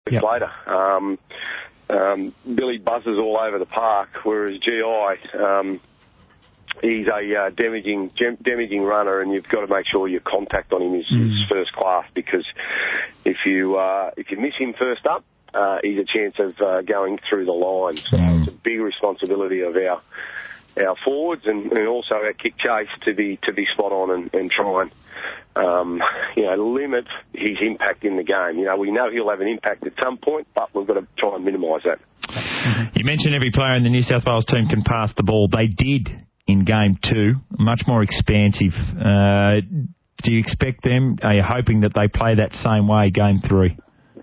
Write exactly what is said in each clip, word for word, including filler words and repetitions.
yep. later. Um, um, Billy buzzes all over the park, whereas G I, um, he's a uh, damaging damaging runner, and you've got to make sure your contact on him is, mm. is first class, because if you uh, if you miss him first up, uh, he's a chance of uh, going through the line. So mm. it's a big responsibility of our our forwards and, and also our kick chase to be to be spot on and, and try and um, you know limit his impact in the game. You know, we know he'll have an impact at some point, but we've got to try and minimise that. You mentioned every player in the New South Wales team can pass the ball. They did in game two, much more expansive. Uh, do you expect them? Are you hoping that they play that same way game three?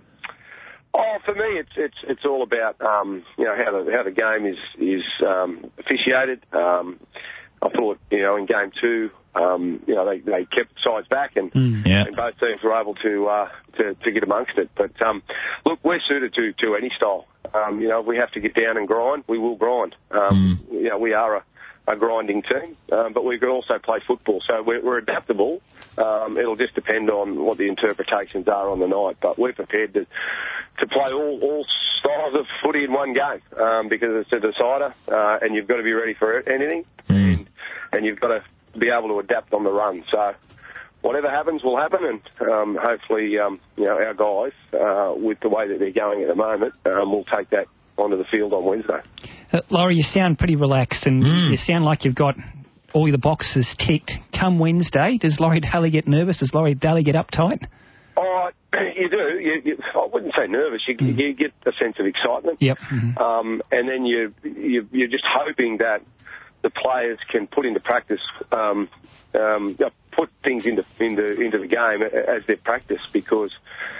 Oh, for me, it's it's it's all about um, you know how the how the game is is um, officiated. Um, I thought you know in game two, um, you know they, they kept sides back and, mm, yeah. and both teams were able to uh, to, to get amongst it. But um, look, we're suited to, to any style. Um, you know, if we have to get down and grind, we will grind. Um, mm. You know, we are a a grinding team, um, but we can also play football, so we're, we're adaptable. Um, it'll just depend on what the interpretations are on the night, but we're prepared to to play all, all styles of footy in one game um, because it's a decider, uh, and you've got to be ready for anything, mm. and, and you've got to be able to adapt on the run. So whatever happens will happen, and um, hopefully um, you know our guys, uh, with the way that they're going at the moment, um, will take that onto the field on Wednesday. Uh, Laurie, you sound pretty relaxed, and mm. you sound like you've got all the boxes ticked. Come Wednesday, does Laurie Daly get nervous? Does Laurie Daly get uptight? Oh, you do. You, you, I wouldn't say nervous. You, mm. you get a sense of excitement. Yep. Mm-hmm. Um, and then you, you, you're just hoping that the players can put into practice, um, um, you know, put things into, into into the game as their practice, because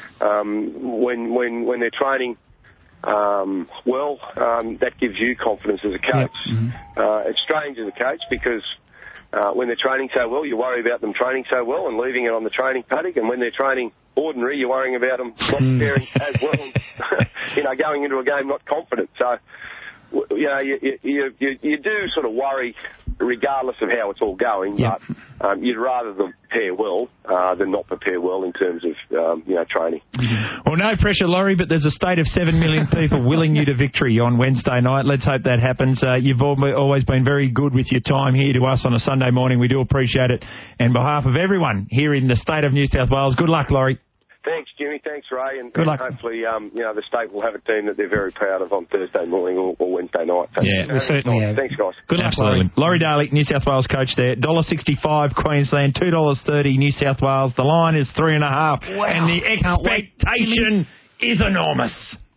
um, when when when they're training Um, well, um, that gives you confidence as a coach. Yep. Mm-hmm. Uh, it's strange as a coach because uh, when they're training so well, you worry about them training so well and leaving it on the training paddock, and when they're training ordinary, you're worrying about them not preparing as well, you know, going into a game not confident. So, you know, you, you, you, you do sort of worry regardless of how it's all going, yep. but um, you'd rather them prepare well uh, than not prepare well in terms of, um, you know, training. Well, no pressure, Laurie, but there's a state of seven million people willing you to victory on Wednesday night. Let's hope that happens. Uh, you've always been very good with your time here to us on a Sunday morning. We do appreciate it. And on behalf of everyone here in the state of New South Wales, good luck, Laurie. Thanks, Jimmy. Thanks, Ray. And, Good and luck. hopefully, um, you know, the state will have a team that they're very proud of on Thursday morning or, or Wednesday night. Thanks. Yeah, we certainly have. Thanks, guys. Good luck, Laurie. Laurie Daly, New South Wales coach there. one dollar sixty-five Queensland, two dollars thirty New South Wales. The line is three and a half. Wow. And the expectation is enormous.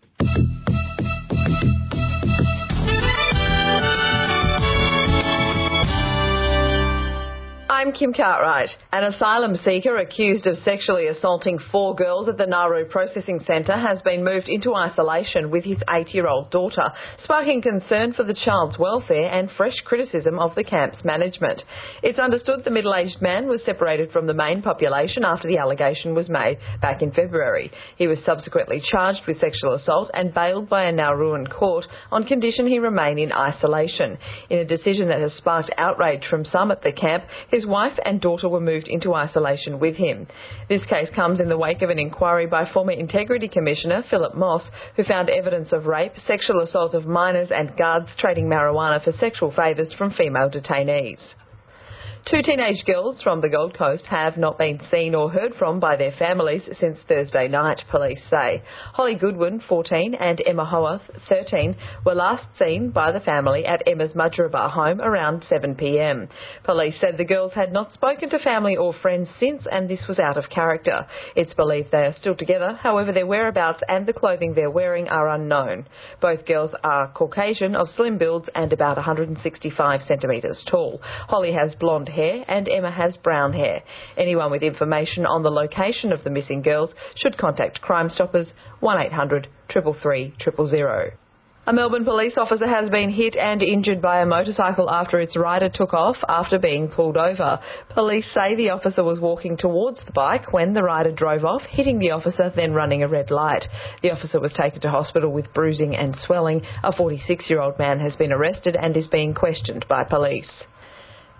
I'm Kim Cartwright. An asylum seeker accused of sexually assaulting four girls at the Nauru Processing Centre has been moved into isolation with his eight-year-old daughter, sparking concern for the child's welfare and fresh criticism of the camp's management. It's understood the middle-aged man was separated from the main population after the allegation was made back in February. He was subsequently charged with sexual assault and bailed by a Nauruan court on condition he remain in isolation. In a decision that has sparked outrage from some at the camp, his wife and daughter were moved into isolation with him. This case comes in the wake of an inquiry by former Integrity Commissioner Philip Moss, who found evidence of rape, sexual assault of minors and guards trading marijuana for sexual favours from female detainees. Two teenage girls from the Gold Coast have not been seen or heard from by their families since Thursday night, police say. Holly Goodwin, fourteen, and Emma Howarth, thirteen, were last seen by the family at Emma's Mudgeeraba home around seven p m. Police said the girls had not spoken to family or friends since, and this was out of character. It's believed they are still together, however their whereabouts and the clothing they're wearing are unknown. Both girls are Caucasian, of slim builds and about one hundred sixty-five centimetres tall. Holly has blonde hair and Emma has brown hair. Anyone with information on the location of the missing girls should contact Crime Stoppers one eight hundred three three three zero zero. A Melbourne police officer has been hit and injured by a motorcycle after its rider took off after being pulled over. Police say the officer was walking towards the bike when the rider drove off, hitting the officer, then running a red light. The officer was taken to hospital with bruising and swelling. A forty-six-year-old man has been arrested and is being questioned by police.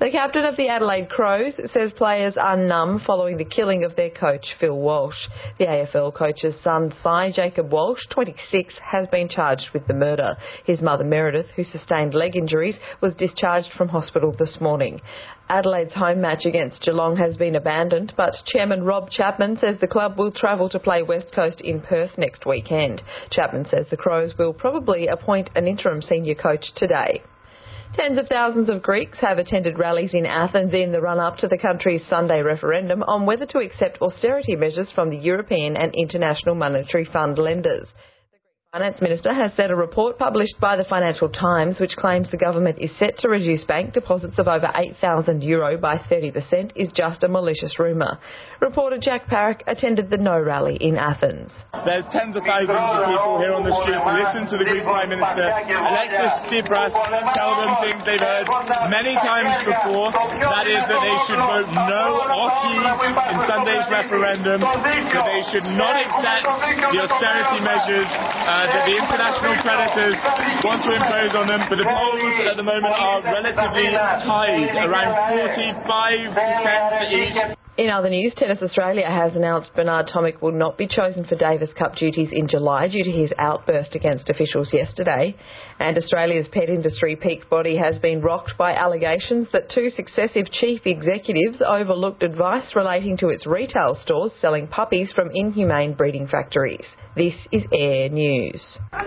The captain of the Adelaide Crows says players are numb following the killing of their coach, Phil Walsh. The A F L coach's son, Cy Jacob Walsh, twenty-six, has been charged with the murder. His mother, Meredith, who sustained leg injuries, was discharged from hospital this morning. Adelaide's home match against Geelong has been abandoned, but Chairman Rob Chapman says the club will travel to play West Coast in Perth next weekend. Chapman says the Crows will probably appoint an interim senior coach today. Tens of thousands of Greeks have attended rallies in Athens in the run-up to the country's Sunday referendum on whether to accept austerity measures from the European and International Monetary Fund lenders. The Finance Minister has said a report published by the Financial Times which claims the government is set to reduce bank deposits of over eight thousand euro by thirty percent is just a malicious rumour. Reporter Jack Parrick attended the No rally in Athens. There's tens of thousands of people here on the street to listen to the Greek Prime Minister, Alexis Tsipras, tell them things they've heard many times before. That is that they should vote no oki in Sunday's referendum, that they should not accept the austerity measures uh, that the international creditors want to impose on them. But the polls at the moment are relatively tied, around forty-five percent each. In other news, Tennis Australia has announced Bernard Tomic will not be chosen for Davis Cup duties in July due to his outburst against officials yesterday. And Australia's pet industry peak body has been rocked by allegations that two successive chief executives overlooked advice relating to its retail stores selling puppies from inhumane breeding factories. This is Air News.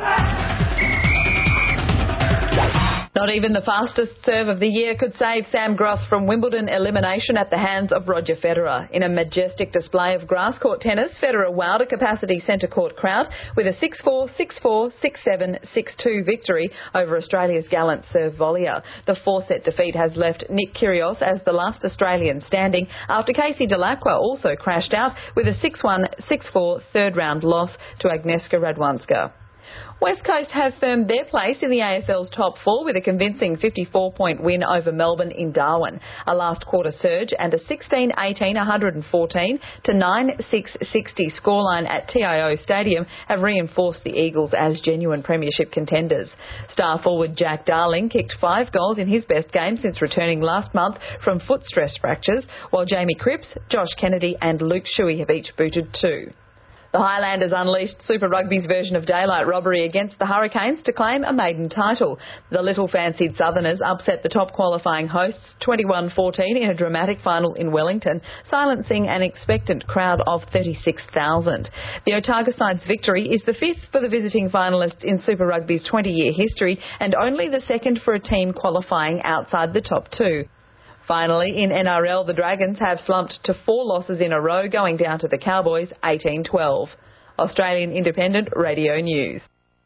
Not even the fastest serve of the year could save Sam Groth from Wimbledon elimination at the hands of Roger Federer. In a majestic display of grass court tennis, Federer wowed a capacity centre court crowd with a six four, six four, six seven, six two victory over Australia's gallant serve volleyer. The four-set defeat has left Nick Kyrgios as the last Australian standing after Casey Dellacqua also crashed out with a six one, six four third-round loss to Agnieszka Radwanska. West Coast have firmed their place in the A F L's top four with a convincing fifty-four point win over Melbourne in Darwin. A last quarter surge and a sixteen eighteen, one fourteen to nine six sixty scoreline at T I O Stadium have reinforced the Eagles as genuine premiership contenders. Star forward Jack Darling kicked five goals in his best game since returning last month from foot stress fractures, while Jamie Cripps, Josh Kennedy and Luke Shuey have each booted two. The Highlanders unleashed Super Rugby's version of daylight robbery against the Hurricanes to claim a maiden title. The little-fancied Southerners upset the top qualifying hosts twenty-one fourteen in a dramatic final in Wellington, silencing an expectant crowd of thirty-six thousand. The Otago side's victory is the fifth for the visiting finalists in Super Rugby's twenty-year history and only the second for a team qualifying outside the top two. Finally, in N R L, the Dragons have slumped to four losses in a row, going down to the Cowboys eighteen twelve. Australian Independent Radio News.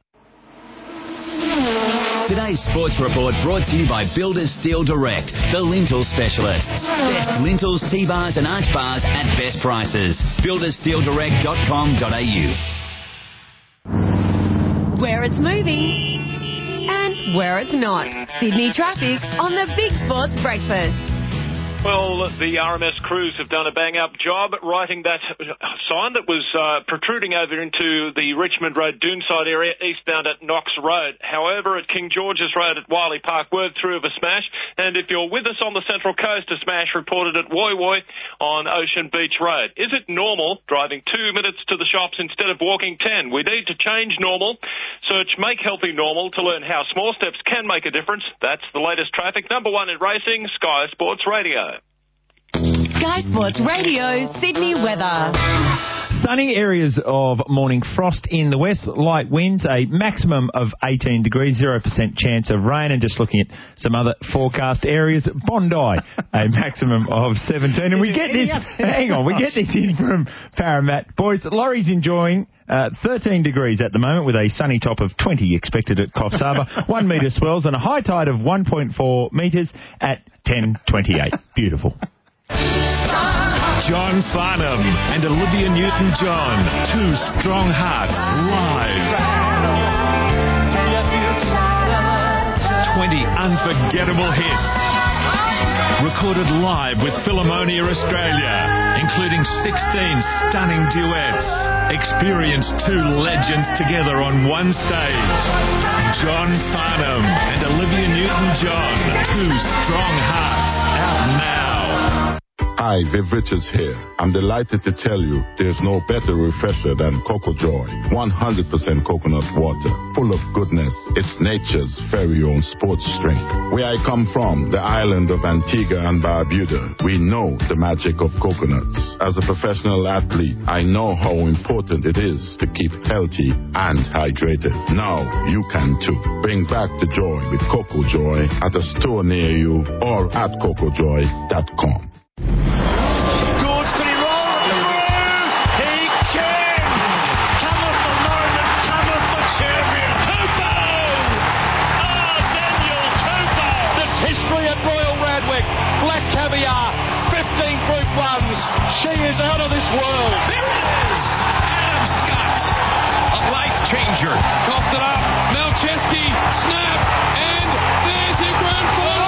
Today's Sports Report brought to you by Builders Steel Direct, the lintel specialists. Best lintels, T-bars and arch bars at best prices. builders steel direct dot com dot a u. Where it's moving and where it's not. Sydney traffic on the Big Sports Breakfast. Well, the R M S crews have done a bang-up job righting that sign that was uh, protruding over into the Richmond Road Doonside area, eastbound at Knox Road. However, at King George's Road at Wiley Park, word through of a smash. And if you're with us on the Central Coast, a smash reported at Woy Woy on Ocean Beach Road. Is it normal driving two minutes to the shops instead of walking ten? We need to change normal. Search Make Healthy Normal to learn how small steps can make a difference. That's the latest traffic. Number one in racing, Sky Sports Radio. Sky Sports Radio, Sydney weather. Sunny areas of morning frost in the west, light winds, a maximum of eighteen degrees, zero percent chance of rain. And just looking at some other forecast areas, Bondi, a maximum of seventeen. And we get this, hang on, we get this in from Parramatta. Boys, Laurie's enjoying Uh, thirteen degrees at the moment with a sunny top of twenty expected at Coffs Harbour, one metre swells and a high tide of one point four metres at ten twenty-eight. Beautiful. John Farnham and Olivia Newton-John, two strong hearts, live. twenty unforgettable hits. Recorded live with Philharmonia Australia, including sixteen stunning duets. Experience two legends together on one stage. John Farnham and Olivia Newton-John, two strong hearts. now. Hi, Viv Richards here. I'm delighted to tell you there's no better refresher than Cocoa Joy. one hundred percent coconut water, full of goodness. It's nature's very own sports drink. Where I come from, the island of Antigua and Barbuda, we know the magic of coconuts. As a professional athlete, I know how important it is to keep healthy and hydrated. Now you can too. Bring back the joy with Cocoa Joy at a store near you or at cocoa joy dot com. Gould's can he roll through? He can! Cometh the moment, cometh the champion. Tupou! Ah, Daniel Tupou! That's history at Royal Radwick. Black Caviar, fifteen Group Ones. She is out of this world. There it is! Adam Scott, a life changer. Coughed it up. Malcheski, snap, and there's your grand final.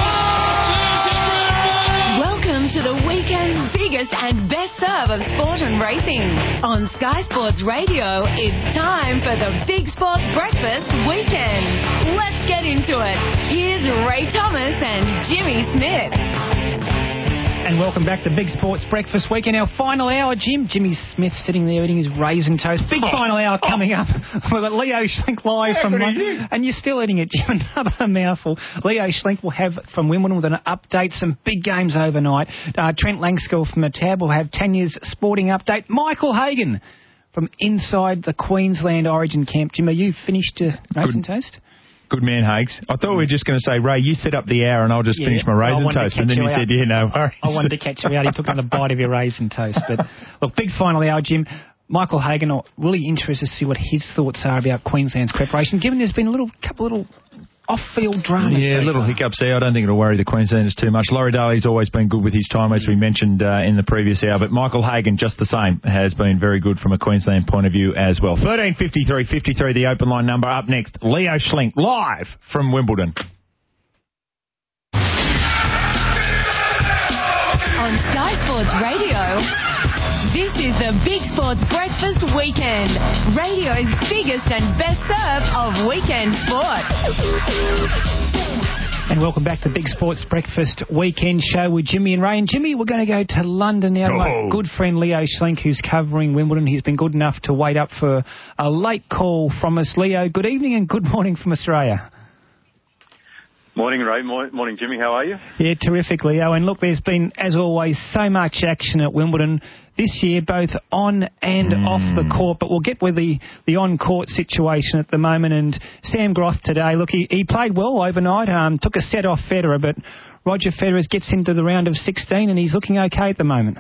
To the weekend's biggest and best serve of sport and racing. On Sky Sports Radio, it's time for the Big Sports Breakfast Weekend. Let's get into it. Here's Ray Thomas and Jimmy Smith. And welcome back to Big Sports Breakfast Weekend. Our final hour, Jim. Jimmy Smith sitting there eating his raisin toast. Big final hour coming up. We've got Leo Schlink live from London. And you're still eating it, Jim. Another mouthful. Leo Schlink will have from Wimbledon with an update. Some big games overnight. Uh, Trent Langskill from the Tab will have Tanya's sporting update. Michael Hagan from inside the Queensland Origin camp. Jim, are you finished uh, raisin toast? Good man, Hags. I thought we were just going to say, Ray, you set up the hour and I'll just yeah, finish my raisin well, toast. And then you you said, yeah, no worries. I wanted to catch you out. He took another bite of your raisin toast. But look, big final hour, Jim. Michael Hagan, I'm really interested to see what his thoughts are about Queensland's preparation, given there's been a little couple little off-field dramas. Yeah, so little far. hiccups there. I don't think it'll worry the Queenslanders too much. Laurie Daly's always been good with his time, as we mentioned uh, in the previous hour. But Michael Hagan, just the same, has been very good from a Queensland point of view as well. thirteen fifty-three fifty-three, the open line number. Up next, Leo Schlink, live from Wimbledon. On Sky Sports Radio, this is the Big Sports Breakfast Weekend. Radio's biggest and best serve of weekend sport. And welcome back to Big Sports Breakfast Weekend Show with Jimmy and Ray. And Jimmy, we're going to go to London now. Oh. My good friend Leo Schlink, who's covering Wimbledon. He's been good enough to wait up for a late call from us. Leo, good evening and good morning from Australia. Morning, Ray. Morning, Jimmy. How are you? Yeah, terrific, Leo. And look, there's been, as always, so much action at Wimbledon this year, both on and mm. off the court. But we'll get with the, the on-court situation at the moment. And Sam Groth today, look, he, he played well overnight, um, took a set off Federer, but Roger Federer gets into the round of sixteen and he's looking okay at the moment.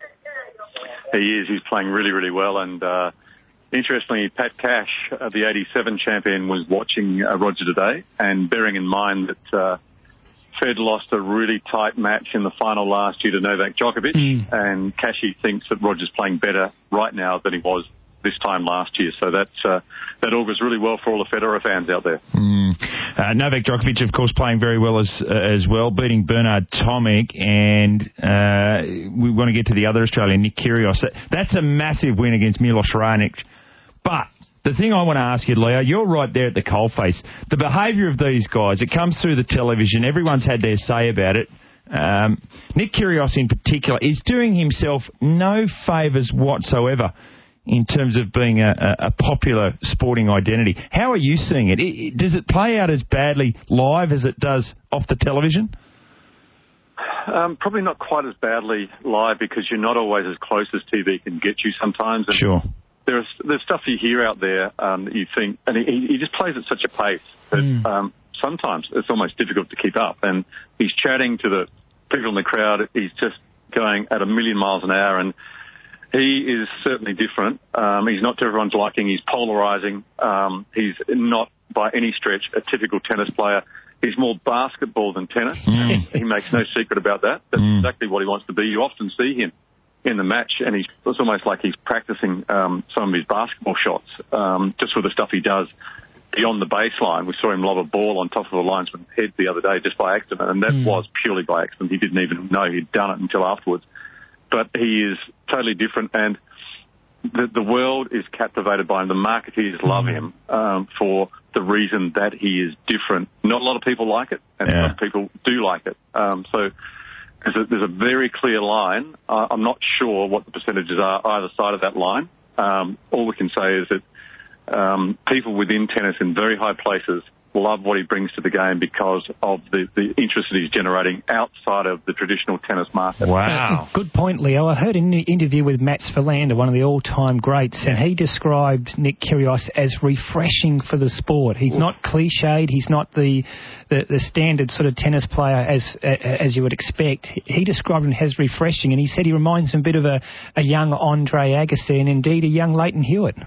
He is. He's playing really, really well. And uh, interestingly, Pat Cash, uh, the eighty-seven champion, was watching uh, Roger today, and bearing in mind that uh, Fed lost a really tight match in the final last year to Novak Djokovic, mm. and Cashy thinks that Roger's playing better right now than he was this time last year. So that's, uh, that augurs really well for all the Federer fans out there. Mm. Uh, Novak Djokovic, of course, playing very well as uh, as well, beating Bernard Tomic, and uh, we want to get to the other Australian, Nick Kyrgios. That's a massive win against Milos Raonic. But the thing I want to ask you, Leo, you're right there at the coalface. The behaviour of these guys, it comes through the television. Everyone's had their say about it. Um, Nick Kyrgios in particular is doing himself no favours whatsoever in terms of being a, a, a popular sporting identity. How are you seeing it? it, it does it play out as badly live as it does off the television? Um, probably not quite as badly live because you're not always as close as T V can get you sometimes. And sure. There's, there's stuff you hear out there um, that you think, and he, he just plays at such a pace that mm. um, sometimes it's almost difficult to keep up. And he's chatting to the people in the crowd. He's just going at a million miles an hour, and he is certainly different. Um, he's not to everyone's liking. He's polarising. Um, he's not by any stretch a typical tennis player. He's more basketball than tennis. Mm. He makes no secret about that. That's mm. exactly what he wants to be. You often see him in the match, and he's, it's almost like he's practicing um, some of his basketball shots, um, just with the stuff he does beyond the baseline. We saw him lob a ball on top of a linesman's head the other day just by accident, and that mm. was purely by accident. He didn't even know he'd done it until afterwards. But he is totally different, and the, the world is captivated by him. The marketeers love him um, for the reason that he is different. Not a lot of people like it, and yeah. a lot of people do like it. Um, so there's a, there's a very clear line. Uh, I'm not sure what the percentages are either side of that line. Um, all we can say is that um, people within tennis in very high places love what he brings to the game because of the, the interest that he's generating outside of the traditional tennis market. Wow. Good point, Leo. I heard an interview with Mats Verlander, one of the all-time greats, and he described Nick Kyrgios as refreshing for the sport. He's not cliched. He's not the, the the standard sort of tennis player as as you would expect. He described him as refreshing, and he said he reminds him a bit of a, a young Andre Agassi and indeed a young Leighton Hewitt.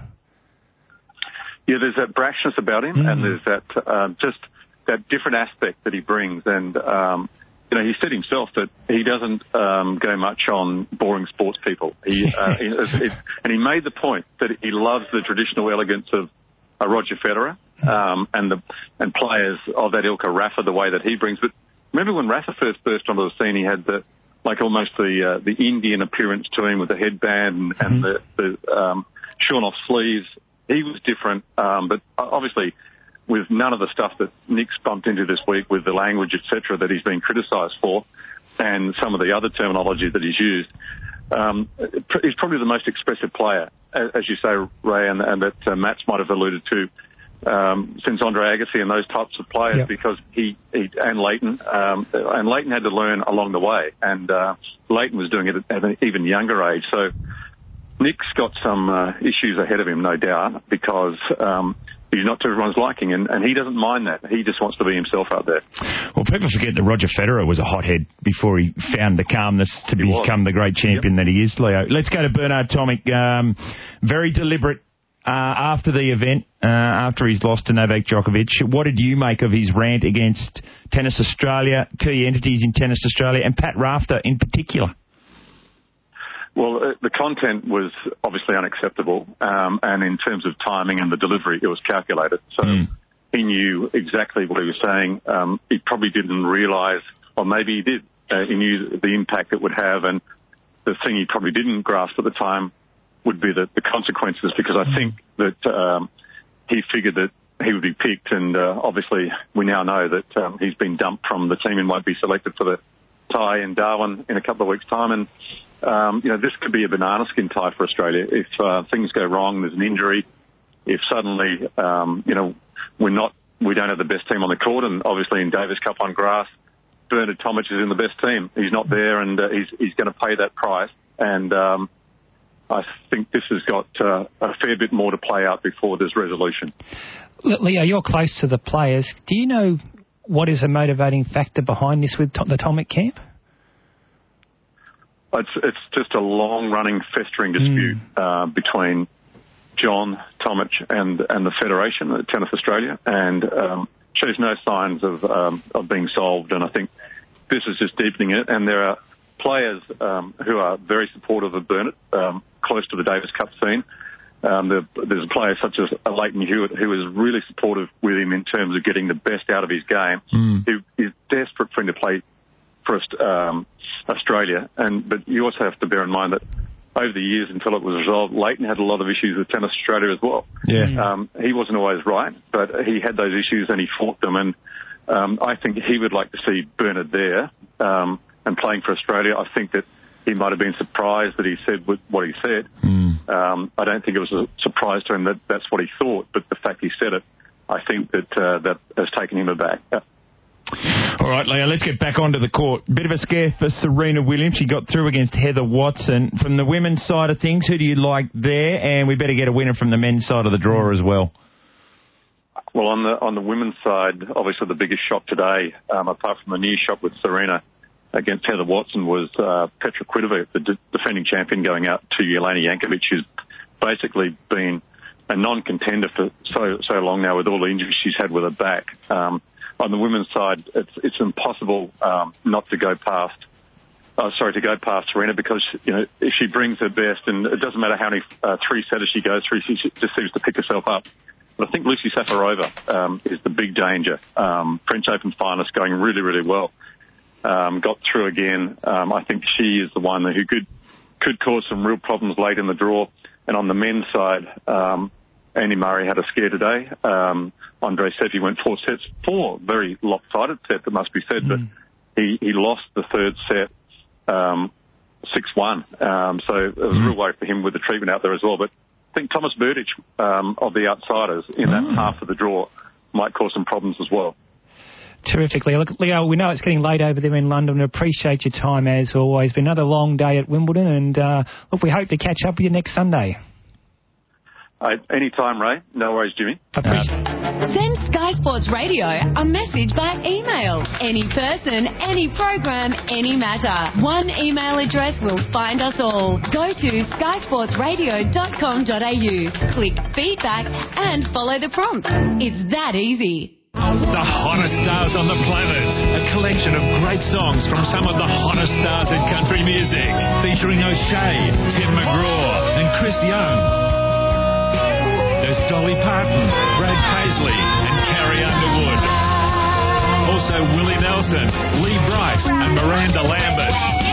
Yeah, there's that brashness about him, mm. and there's that um, just that different aspect that he brings. And um, you know, he said himself that he doesn't um, go much on boring sports people. He, uh, he it, and he made the point that he loves the traditional elegance of uh, Roger Federer um, and the and players of that ilk, Rafa, the way that he brings. But remember when Rafa first burst onto the scene, he had the like almost the uh, the Indian appearance to him with the headband and, mm-hmm. and the, the um, shorn off sleeves. He was different, um, but obviously with none of the stuff that Nick's bumped into this week with the language, et cetera, that he's been criticised for, and some of the other terminology that he's used, um, he's probably the most expressive player, as you say, Ray, and, and that uh, Matt's might have alluded to, um, since Andre Agassi and those types of players, yep. because he, he and Leighton, um, and Leighton had to learn along the way, and uh, Leighton was doing it at an even younger age, so Nick's got some uh, issues ahead of him, no doubt, because um, he's not to everyone's liking, and, and he doesn't mind that. He just wants to be himself out there. Well, people forget that Roger Federer was a hothead before he found the calmness to he become was. the great champion yep. that he is, Leo. Let's go to Bernard Tomic. Um, very deliberate uh, after the event, uh, after he's lost to Novak Djokovic. What did you make of his rant against Tennis Australia, key entities in Tennis Australia, and Pat Rafter in particular? Well, uh, the content was obviously unacceptable, um, and in terms of timing and the delivery, it was calculated. So mm. he knew exactly what he was saying. Um, he probably didn't realise, or maybe he did, uh, he knew the impact it would have, and the thing he probably didn't grasp at the time would be the, the consequences, because I mm. think that um, he figured that he would be picked, and uh, obviously we now know that um, he's been dumped from the team and won't be selected for the tie in Darwin in a couple of weeks' time, and Um, you know, this could be a banana skin tie for Australia. If uh, things go wrong, there's an injury. If suddenly, um, you know, we're not, we don't have the best team on the court, and obviously in Davis Cup on grass, Bernard Tomic is in the best team. He's not there, and uh, he's he's going to pay that price. And um, I think this has got uh, a fair bit more to play out before there's resolution. Leo, you're close to the players. Do you know what is a motivating factor behind this with the Tomic camp? It's, it's just a long-running, festering dispute mm. uh, between John Tomic and and the Federation, Tennis Australia, and um, shows no signs of um, of being solved. And I think this is just deepening it. And there are players um, who are very supportive of Bernard, um, close to the Davis Cup scene. Um, there, there's players such as Leighton Hewitt who is really supportive with him in terms of getting the best out of his game. Mm. Who is desperate for him to play for um, Australia, and but you also have to bear in mind that over the years until it was resolved, Leighton had a lot of issues with Tennis Australia as well. Yeah. Um, he wasn't always right, but he had those issues and he fought them, and um, I think he would like to see Bernard there um, and playing for Australia. I think that he might have been surprised that he said what he said. Mm. Um, I don't think it was a surprise to him that that's what he thought, but the fact he said it, I think that uh, that has taken him aback. Uh, All right, Leo, let's get back onto the court. Bit of a scare for Serena Williams. She got through against Heather Watson. From the women's side of things, who do you like there? And we better get a winner from the men's side of the draw as well. Well, on the on the women's side, obviously the biggest shock today, um, apart from the near shock with Serena against Heather Watson, was uh, Petra Kvitova, the de- defending champion, going out to Jelena Jankovic, who's basically been a non-contender for so so long now with all the injuries she's had with her back. Um, On the women's side, it's it's impossible um, not to go past. Uh, sorry, to go past Serena, because you know if she brings her best, and it doesn't matter how many uh, three setters she goes through, she just seems to pick herself up. But I think Lucy Safarova um, is the big danger. Um, French Open finalist, going really really well. Um, got through again. Um, I think she is the one who could could cause some real problems late in the draw. And on the men's side, um, Andy Murray had a scare today. Um, Andre Seppi went four sets, four very lopsided sets, it must be said, mm. but he, he lost the third set um, six one. Um, so it was a real way for him with the treatment out there as well. But I think Thomas Burditch um, of the outsiders in that Mm. half of the draw might cause some problems as well. Terrific, Leo. Look, Leo, we know it's getting late over there in London. We appreciate your time as always. Been another long day at Wimbledon, and uh, look, we hope to catch up with you next Sunday. Uh, anytime, Ray. No worries, Jimmy. Send Sky Sports Radio a message by email. Any person, any program, any matter. One email address will find us all. Go to sky sports radio dot com dot a u, click feedback and follow the prompts. It's that easy. The hottest stars on the planet. A collection of great songs from some of the hottest stars in country music. Featuring O'Shea, Tim McGraw and Chris Young. There's Dolly Parton, Brad Paisley and Carrie Underwood. Also Willie Nelson, Lee Bright and Miranda Lambert.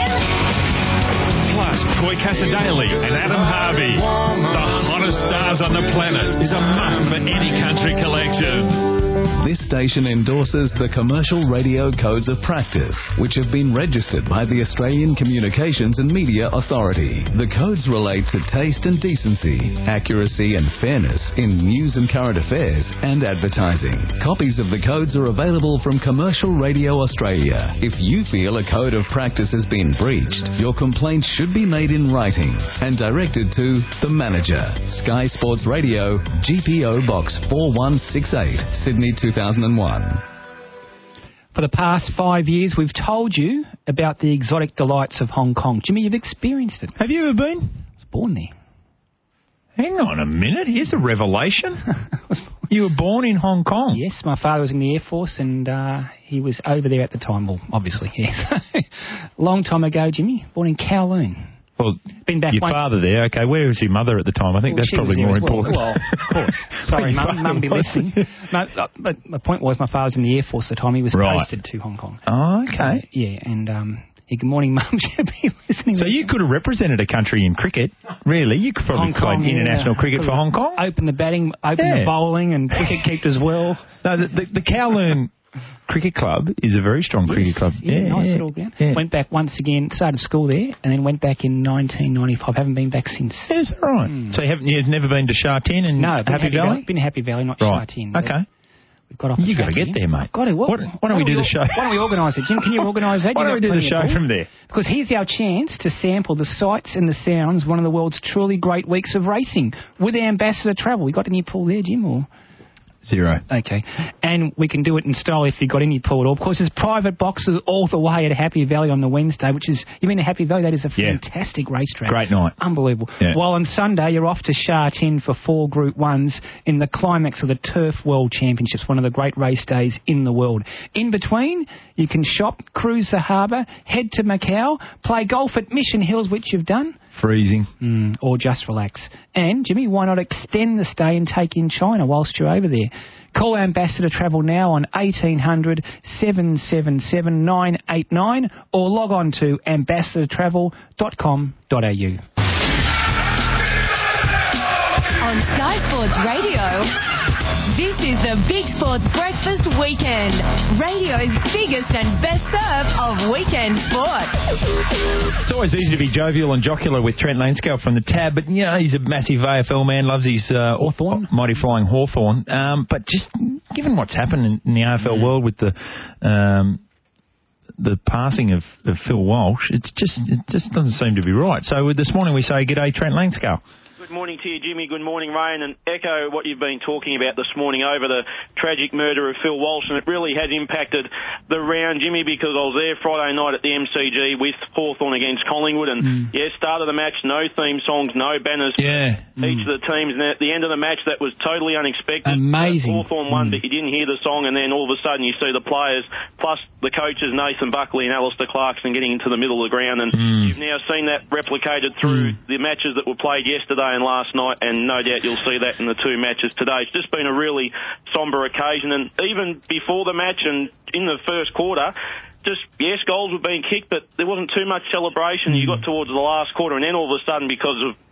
Plus Troy Casadale and Adam Harvey. The hottest stars on the planet is a must for any country collection. This station endorses the Commercial Radio Codes of Practice, which have been registered by the Australian Communications and Media Authority. The codes relate to taste and decency, accuracy and fairness in news and current affairs and advertising. Copies of the codes are available from Commercial Radio Australia. If you feel a code of practice has been breached, your complaint should be made in writing and directed to the manager, Sky Sports Radio, G P O Box four one six eight, Sydney two thousand one. For the past five years, we've told you about the exotic delights of Hong Kong. Jimmy, you've experienced it. Have you ever been? I was born there. Hang on a minute. Here's a revelation. You were born in Hong Kong? Yes, my father was in the Air Force and uh, he was over there at the time. Well, obviously, yes. Long time ago, Jimmy. Born in Kowloon. Well, been back your once. father there. Okay, where was your mother at the time? I think Well, that's she probably was more there as well. important. Well, of course. Sorry, Your mum, father mum be was listening. No, uh, but my point was my father was in the Air Force at the time. He was Right. posted to Hong Kong. Oh, okay. Uh, yeah, and um, yeah, good morning, mum. She'll be listening. So you could have represented a country in cricket, really. You could probably Hong Kong, play international yeah. cricket for Hong Kong. Open the batting, open Yeah. the bowling, and wicket keep as well. No, the, the, the Kowloon Cricket Club is a very strong cricket club. Yeah, Yeah, nice yeah, little ground. yeah. Went back once again, started school there, and then went back in nineteen ninety-five. Haven't been back since. Is that right? Mm. So you haven't, you've never been to Sha Tin and No, been Happy, Valley? Been Happy Valley, not Right. Sha Tin. but Okay. We've got off You the got to track get here. there, mate. Got it. What, Why- why don't we do the show? Why don't we organise it, Jim? Can you organise that? Why You've don't we got do the plenty of show ball. from there? Because here's our chance to sample the sights and the sounds of one of the world's truly great weeks of racing with Ambassador Travel. You got any pull there, Jim? Or Zero. Okay. And we can do it in style if you've got any pull at all. Of course, there's private boxes all the way at Happy Valley on the Wednesday, which is, you mean Happy Valley? That is a Yeah. fantastic racetrack. Great night. Unbelievable. Yeah. While on Sunday, you're off to Sha Tin for four Group ones in the climax of the Turf World Championships, one of the great race days in the world. In between, you can shop, cruise the harbour, head to Macau, play golf at Mission Hills, which you've done. Freezing. Mm, or just relax. And, Jimmy, why not extend the stay and take in China whilst you're over there? Call Ambassador Travel now on eighteen hundred, seven seven seven, nine eight nine or log on to ambassador travel dot com dot a u. On Sky Sports Radio, this is the Big Sports Breakfast Weekend. Radio's biggest and best serve of weekend sport. It's always easy to be jovial and jocular with Trent Lanscale from the Tab, but, you know, he's a massive A F L man, loves his uh, Hawthorn. mighty flying Hawthorn. Um, but just given what's happened in, in the A F L world with the um, the passing of, of Phil Walsh, it's just it just doesn't seem to be right. So this morning we say, g'day, Trent Lanscale. Good morning to you, Jimmy. Good morning, Rain, and echo what you've been talking about this morning over the tragic murder of Phil Walsh, and it really has impacted the round, Jimmy, because I was there Friday night at the M C G with Hawthorn against Collingwood, and mm. yeah, start of the match, no theme songs, no banners yeah. for each mm. of the teams, and at the end of the match, that was totally unexpected. Amazing. Hawthorn won, mm. but you didn't hear the song, and then all of a sudden you see the players, plus the coaches, Nathan Buckley and Alistair Clarkson, getting into the middle of the ground, and mm. you've now seen that replicated through mm. the matches that were played yesterday and last night, and no doubt you'll see that in the two matches today. It's just been a really sombre occasion, and even before the match and in the first quarter, just, yes, goals were being kicked, but there wasn't too much celebration. Mm. You got towards the last quarter, and then all of a sudden, because of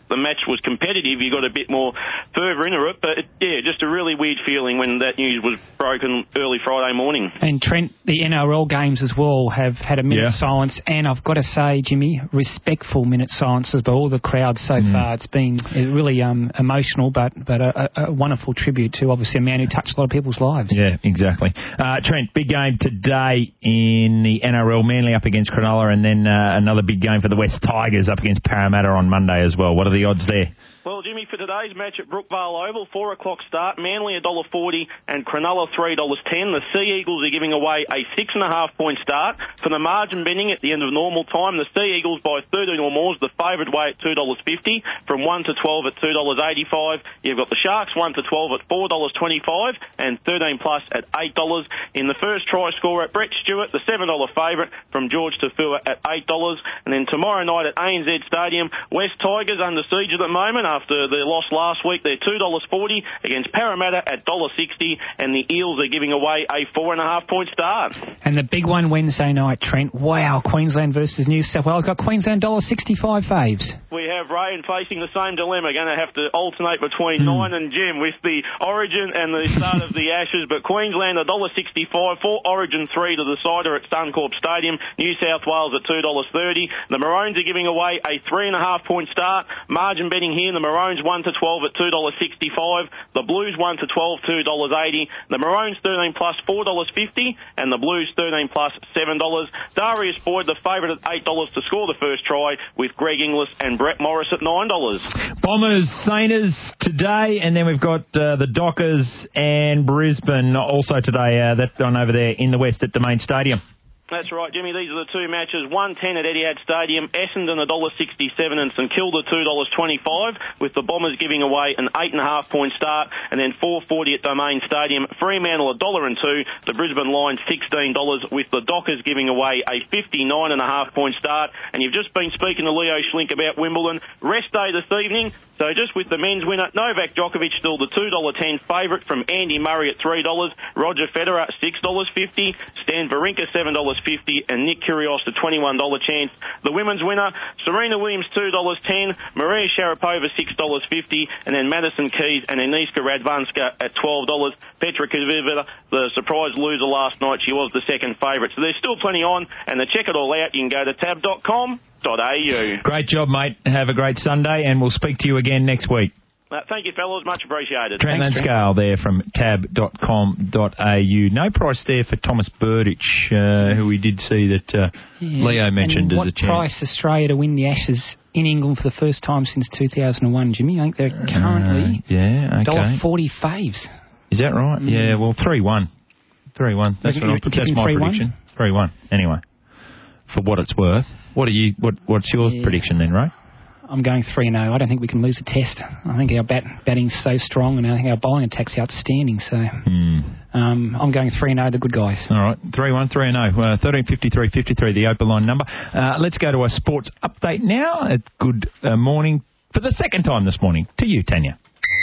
the match was competitive, you got a bit more fervour into it. But, it, yeah, just a really weird feeling when that news was broken early Friday morning. And, Trent, the N R L games as well have had a minute Yeah. silence, and I've got to say, Jimmy, respectful minute silences by all the crowds so Mm. far. It's been really um, emotional, but, but a, a, a wonderful tribute to, obviously, a man who touched a lot of people's lives. Yeah, exactly. Uh, Trent, big game today in the N R L. Manly up against Cronulla, and then uh, another big game for the West Tigers up against Parramatta on Monday as well. What are the odds there? Well, Jimmy, for today's match at Brookvale Oval, four o'clock start, Manly one dollar forty and Cronulla three dollars ten. The Sea Eagles are giving away a six and a half point start. For the margin betting at the end of normal time, the Sea Eagles by thirteen or more is the favoured way at two dollars fifty. From one to twelve at two dollars eighty-five. You've got the Sharks one to twelve at four dollars twenty-five and thirteen plus at eight dollars. In the first try scorer, Brett Stewart, the seven dollar favourite from George Tafua at eight dollars. And then tomorrow night at A N Z Stadium, West Tigers under siege at the moment after their loss last week. They're two dollars forty against Parramatta at one dollar sixty, and the Eels are giving away a four and a half point start. And the big one Wednesday night, Trent. Wow, Queensland versus New South Wales. Got Queensland one dollar sixty-five faves. We have Ray and facing the same dilemma. Going to have to alternate between Mm. nine and Jim with the Origin and the start of the Ashes. But Queensland one dollar sixty-five, for Origin three to the cider at Suncorp Stadium. New South Wales at two dollars thirty. The Maroons are giving away a three and a half point start. Margin betting here, the Maroons one to twelve at two dollars sixty-five. The Blues one to twelve, two dollars eighty. The Maroons thirteen plus, four dollars fifty. And the Blues thirteen plus, seven dollars. Darius Boyd, the favourite at eight dollars to score the first try, with Greg Inglis and Brett Morris at nine dollars. Bombers, Sainers today, and then we've got uh, the Dockers and Brisbane also today. Uh, that's on over there in the west at Domain Stadium. That's right, Jimmy. These are the two matches. one ten at Etihad Stadium, Essendon one dollar sixty-seven and St Kilda two dollars twenty-five, with the Bombers giving away an eight and a half point start, and then four forty at Domain Stadium, Fremantle one dollar and two, the Brisbane Lions sixteen dollars, with the Dockers giving away a fifty-nine and a half point start. And you've just been speaking to Leo Schlink about Wimbledon. Rest day this evening. So just with the men's winner, Novak Djokovic still the two dollars ten favourite from Andy Murray at three dollars, Roger Federer six dollars fifty, Stan Wawrinka seven dollars fifty, and Nick Kyrgios a twenty-one dollars chance. The women's winner, Serena Williams two dollars ten, Maria Sharapova six dollars fifty, and then Madison Keys and Aniska Radvanska at twelve dollars. Petra Kvitova, the surprise loser last night, she was the second favourite. So there's still plenty on, and to check it all out, you can go to tab dot com dot a u. Great job, mate. Have a great Sunday, and we'll speak to you again next week. Uh, thank you, fellas. Much appreciated. Trent Thanks, Scale there from tab dot com dot a u. No price there for Thomas Burditch, uh, who we did see that uh, Yeah. Leo mentioned and as a what chance. price Australia to win the Ashes in England for the first time since two thousand one, Jimmy? I think they're currently Uh, yeah, okay. one dollar forty faves. Is that right? Mm. Yeah, well, three one. three one. That's, You're- what I'm, you're that's tipping my three one? prediction. three one. Anyway, for what it's worth. What are you? What What's your Yeah. prediction then, Ray? I'm going three and oh. I don't think we can lose a test. I think our bat, batting's so strong, and I think our bowling attack's outstanding. So Hmm. um, I'm going three and oh, the good guys. All right, three one, three and oh. Uh, thirteen fifty-three fifty-three, the open line number. Uh, let's go to our sports update now. At good uh, morning for the second time this morning to you, Tanya.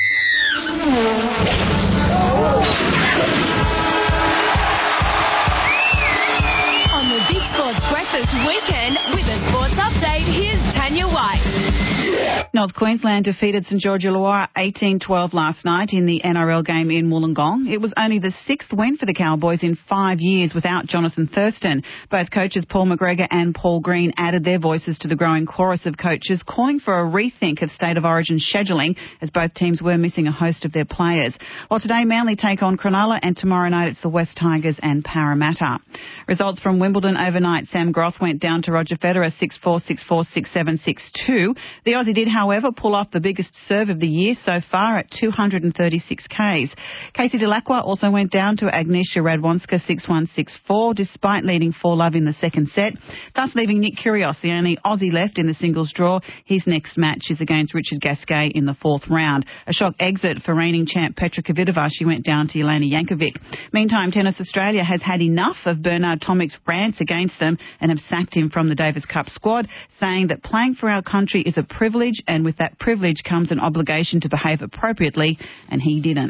On the Big Sports Breakfast Weekend with a sports update, here's Tanya White. North Queensland defeated St George Illawarra eighteen twelve last night in the N R L game in Wollongong. It was only the sixth win for the Cowboys in five years without Jonathan Thurston. Both coaches Paul McGregor and Paul Green added their voices to the growing chorus of coaches calling for a rethink of State of Origin scheduling, as both teams were missing a host of their players. While today Manly take on Cronulla, and tomorrow night it's the West Tigers and Parramatta. Results from Wimbledon overnight. Sam Groth went down to Roger Federer six four, six four, six seven, six two. The Aussie did, however, pull off the biggest serve of the year so far at two hundred thirty-six kays. Casey Delacroix also went down to Agnieszka Radwanska six one, six four, despite leading four love in the second set, thus leaving Nick Kyrgios the only Aussie left in the singles draw. His next match is against Richard Gasquet in the fourth round. A shock exit for reigning champ Petra Kvitova. She went down to Elena Jankovic. Meantime, Tennis Australia has had enough of Bernard Tomic's rants against them and have sacked him from the Davis Cup squad, saying that playing for our country is a privilege, and with that privilege comes an obligation to behave appropriately, and he didn't.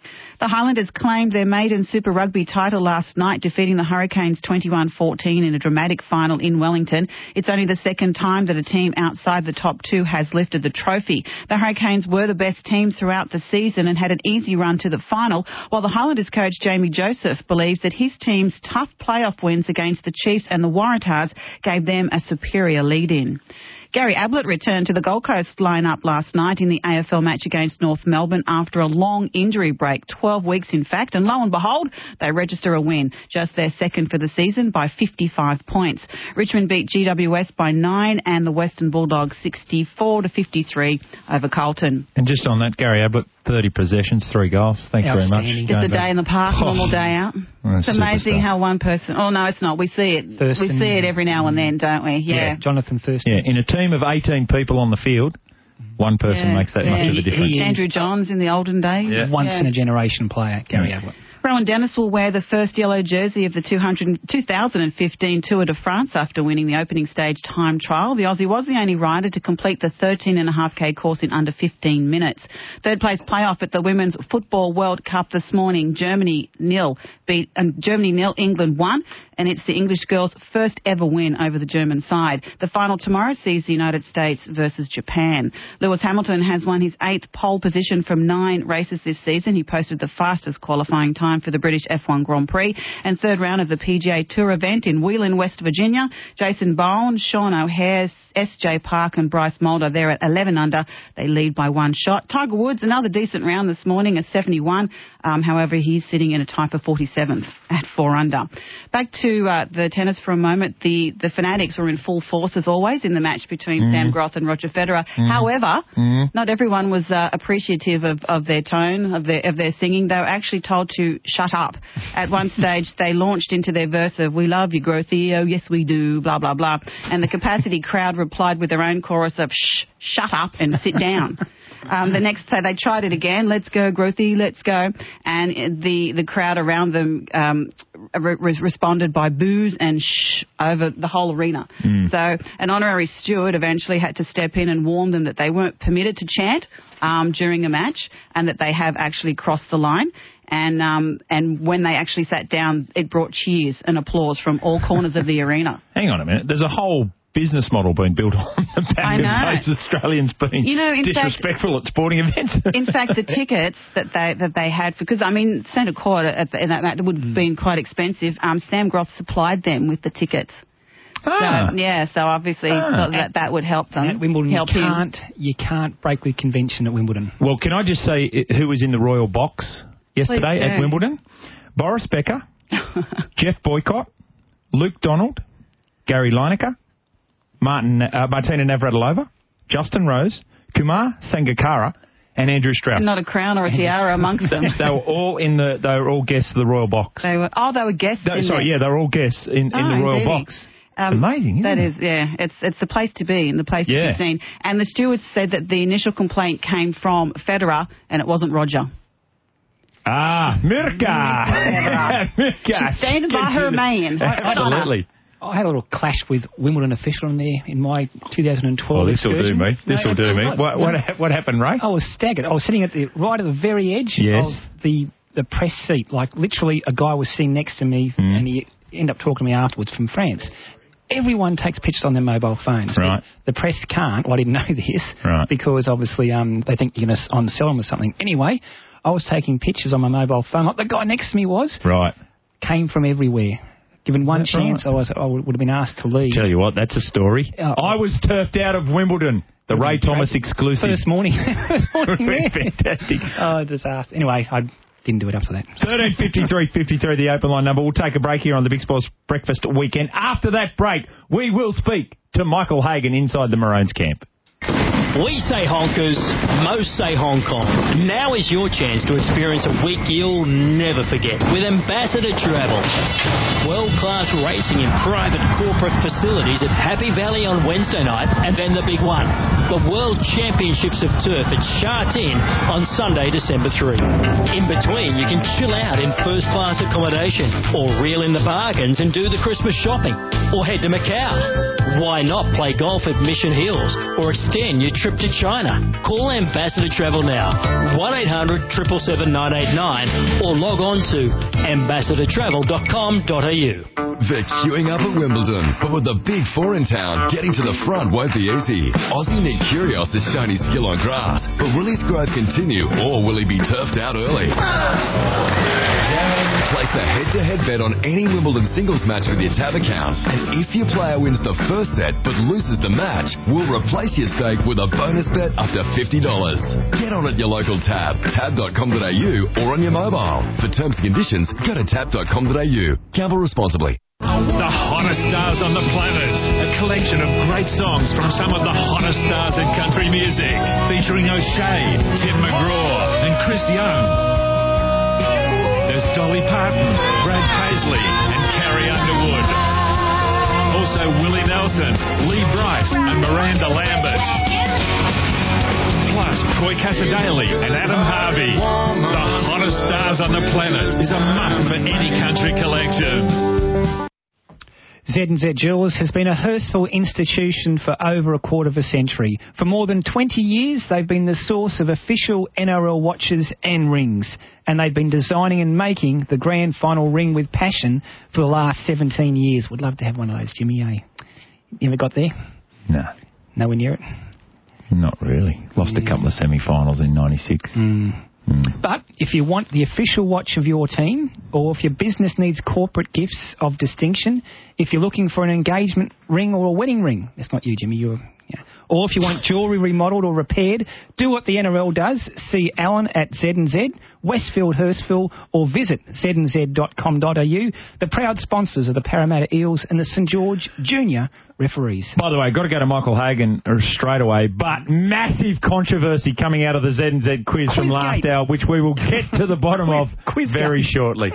The Highlanders claimed their maiden Super Rugby title last night, defeating the Hurricanes twenty-one fourteen in a dramatic final in Wellington. It's only the second time that a team outside the top two has lifted the trophy. The Hurricanes were the best team throughout the season and had an easy run to the final, while the Highlanders coach Jamie Joseph believes that his team's tough playoff wins against the Chiefs and the Waratahs gave them a superior lead-in. Gary Ablett returned to the Gold Coast lineup last night in the A F L match against North Melbourne after a long injury break, twelve weeks in fact, and lo and behold, they register a win, just their second for the season by fifty-five points. Richmond beat G W S by nine and the Western Bulldogs sixty-four to fifty-three over Carlton. And just on that, Gary Ablett, thirty possessions, three goals. Thanks very much. Just a day in the park, Oh. normal day out. Oh, It's amazing superstar. how one person... Oh, no, it's not. We see it. Thurston. We see it every now and then, don't we? Yeah. Yeah, Jonathan Thurston. Yeah, in a team of eighteen people on the field, one person Yeah, makes that yeah. much of a He- difference. he- Andrew Johns in the olden days. Yeah. Once Yeah. in a generation player, Gary Yeah. Ablett. Rowan Dennis will wear the first yellow jersey of the two hundred, two thousand fifteen Tour de France after winning the opening stage time trial. The Aussie was the only rider to complete the thirteen point five K course in under fifteen minutes. Third place playoff at the Women's Football World Cup this morning. Germany nil beat um, Germany nil, England one, and it's the English girls' first ever win over the German side. The final tomorrow sees the United States versus Japan. Lewis Hamilton has won his eighth pole position from nine races this season. He posted the fastest qualifying time for the British F one Grand Prix and third round of the P G A Tour event in Wheeling, West Virginia. Jason Bowen, Sean O'Hare, S J Park and Bryce Mulder, they're at eleven under. They lead by one shot. Tiger Woods, another decent round this morning, a seventy-one. Um, however, he's sitting in a tie for forty-seventh at four under. Back to uh, the tennis for a moment. The, the Fanatics were in full force, as always, in the match between Mm. Sam Groth and Roger Federer. Mm. However, Mm. not everyone was uh, appreciative of, of their tone, of their, of their singing. They were actually told to shut up. At one stage, they launched into their verse of, "We love you, Grothy, oh yes we do, blah, blah, blah." And the capacity crowd replied with their own chorus of, "Shh, shut up and sit down." Um, the next day they tried it again. "Let's go, Grothy, let's go." And the, the crowd around them um, re- responded by boos and shh over the whole arena. Mm. So an honorary steward eventually had to step in and warn them that they weren't permitted to chant um, during a match and that they have actually crossed the line. And um, and when they actually sat down, it brought cheers and applause from all corners of the arena. Hang on a minute. There's a whole business model being built on the back I of know. those Australians being You know, in fact- disrespectful at sporting events. In fact, the tickets that they that they had, because I mean, Centre Court at the, in that, that would have been quite expensive. Um, Sam Groth supplied them with the tickets. Ah. So, yeah, so obviously Ah. thought that that would help them. At Wimbledon, help you him. can't, you can't break with convention at Wimbledon. Well, can I just say uh, who was in the Royal Box yesterday Please at do. Wimbledon? Boris Becker, Jeff Boycott, Luke Donald, Gary Lineker, Martin, uh, Martina Navratilova, Justin Rose, Kumar Sangakkara, and Andrew Strauss. Not a crown or a tiara amongst them. They were all in the. They were all guests of the Royal Box. They were. Oh, they were guests. No, in sorry, there. yeah, they were all guests in, in Oh, the Royal indeedy. Box. Um, It's amazing, isn't that it? is, yeah. It's it's the place to be and the place Yeah. to be seen. And the stewards said that the initial complaint came from Federer and it wasn't Roger. Ah, Mirka. Mirka. She's standing by her man. Absolutely. I had a little clash with Wimbledon official in there in my two thousand twelve Oh, this will do excursion. me. This No, will do me. no, What, no. what, what happened, Ray? I was staggered. I was sitting at the right at the very edge Yes. of the the press seat. Like literally, a guy was sitting next to me, Mm. and he ended up talking to me afterwards from France. Everyone takes pictures on their mobile phones. Right. The, the press can't. Well, I didn't know this Right. because obviously um, they think you're going to on sell them or something. Anyway, I was taking pictures on my mobile phone, like the guy next to me was. Right. Came from everywhere. Given one Is that chance, right? I was I would have been asked to leave. Tell you what, that's a story. Uh, I was turfed out of Wimbledon. The Ray Thomas exclusive. First morning. First morning there. Fantastic. Oh, disaster. Anyway, I didn't do it after that. thirteen fifty-three fifty-three, the open line number. We'll take a break here on the Big Sports Breakfast Weekend. After that break, we will speak to Michael Hagan inside the Maroons camp. We say honkers, most say Hong Kong. Now is your chance to experience a week you'll never forget with Ambassador Travel. World-class racing in private corporate facilities at Happy Valley on Wednesday night, and then the big one, the World Championships of Turf at Sha Tin on Sunday, December third. In between, you can chill out in first-class accommodation, or reel in the bargains and do the Christmas shopping, or head to Macau. Why not play golf at Mission Hills, or extend your trip to China? Call Ambassador Travel now. one eight hundred seven seven seven nine eight nine or log on to ambassador travel dot com dot a u. They're queuing up at Wimbledon, but with the big four in town, getting to the front won't be easy. Aussie Nick Kyrgios has shown his skill on grass, but will his growth continue, or will he be turfed out early? Place a head-to-head bet on any Wimbledon singles match with your Tab account, and if your player wins the first set but loses the match, we'll replace your stake with a bonus bet up to fifty dollars. Get on at your local Tab, tab dot com dot a u, or on your mobile. For terms and conditions, go to tab dot com dot a u. Gamble responsibly. The hottest stars on the planet. A collection of great songs from some of the hottest stars in country music. Featuring O'Shea, Tim McGraw and Chris Young. There's Dolly Parton, Brad Paisley and Carrie Underwood. Also Willie Nelson, Lee Brice and Miranda Lambert. Plus Troy Casadale and Adam Harvey. The hottest stars on the planet is a must for any country collection. Z and Z Jewelers has been a Hurstville institution for over a quarter of a century. For more than twenty years, they've been the source of official N R L watches and rings. And they've been designing and making the grand final ring with passion for the last seventeen years. Would love to have one of those, Jimmy, eh? You ever got there? No. Nowhere near it? Not really. Lost Yeah. a couple of semi-finals in ninety-six. Mm. Mm. But if you want the official watch of your team, or if your business needs corporate gifts of distinction, if you're looking for an engagement ring or a wedding ring, that's not you, Jimmy, you're... Yeah. Or if you want jewellery remodelled or repaired, do what the N R L does. See Alan at Z and Z, Westfield, Hurstville, or visit z n z dot com dot a u, the proud sponsors of the Parramatta Eels and the St George Junior referees. By the way, got to go to Michael Hagan straight away, but massive controversy coming out of the Z and Z quiz Quiz from last gate. hour, which we will get to the bottom of Quiz very gate. shortly.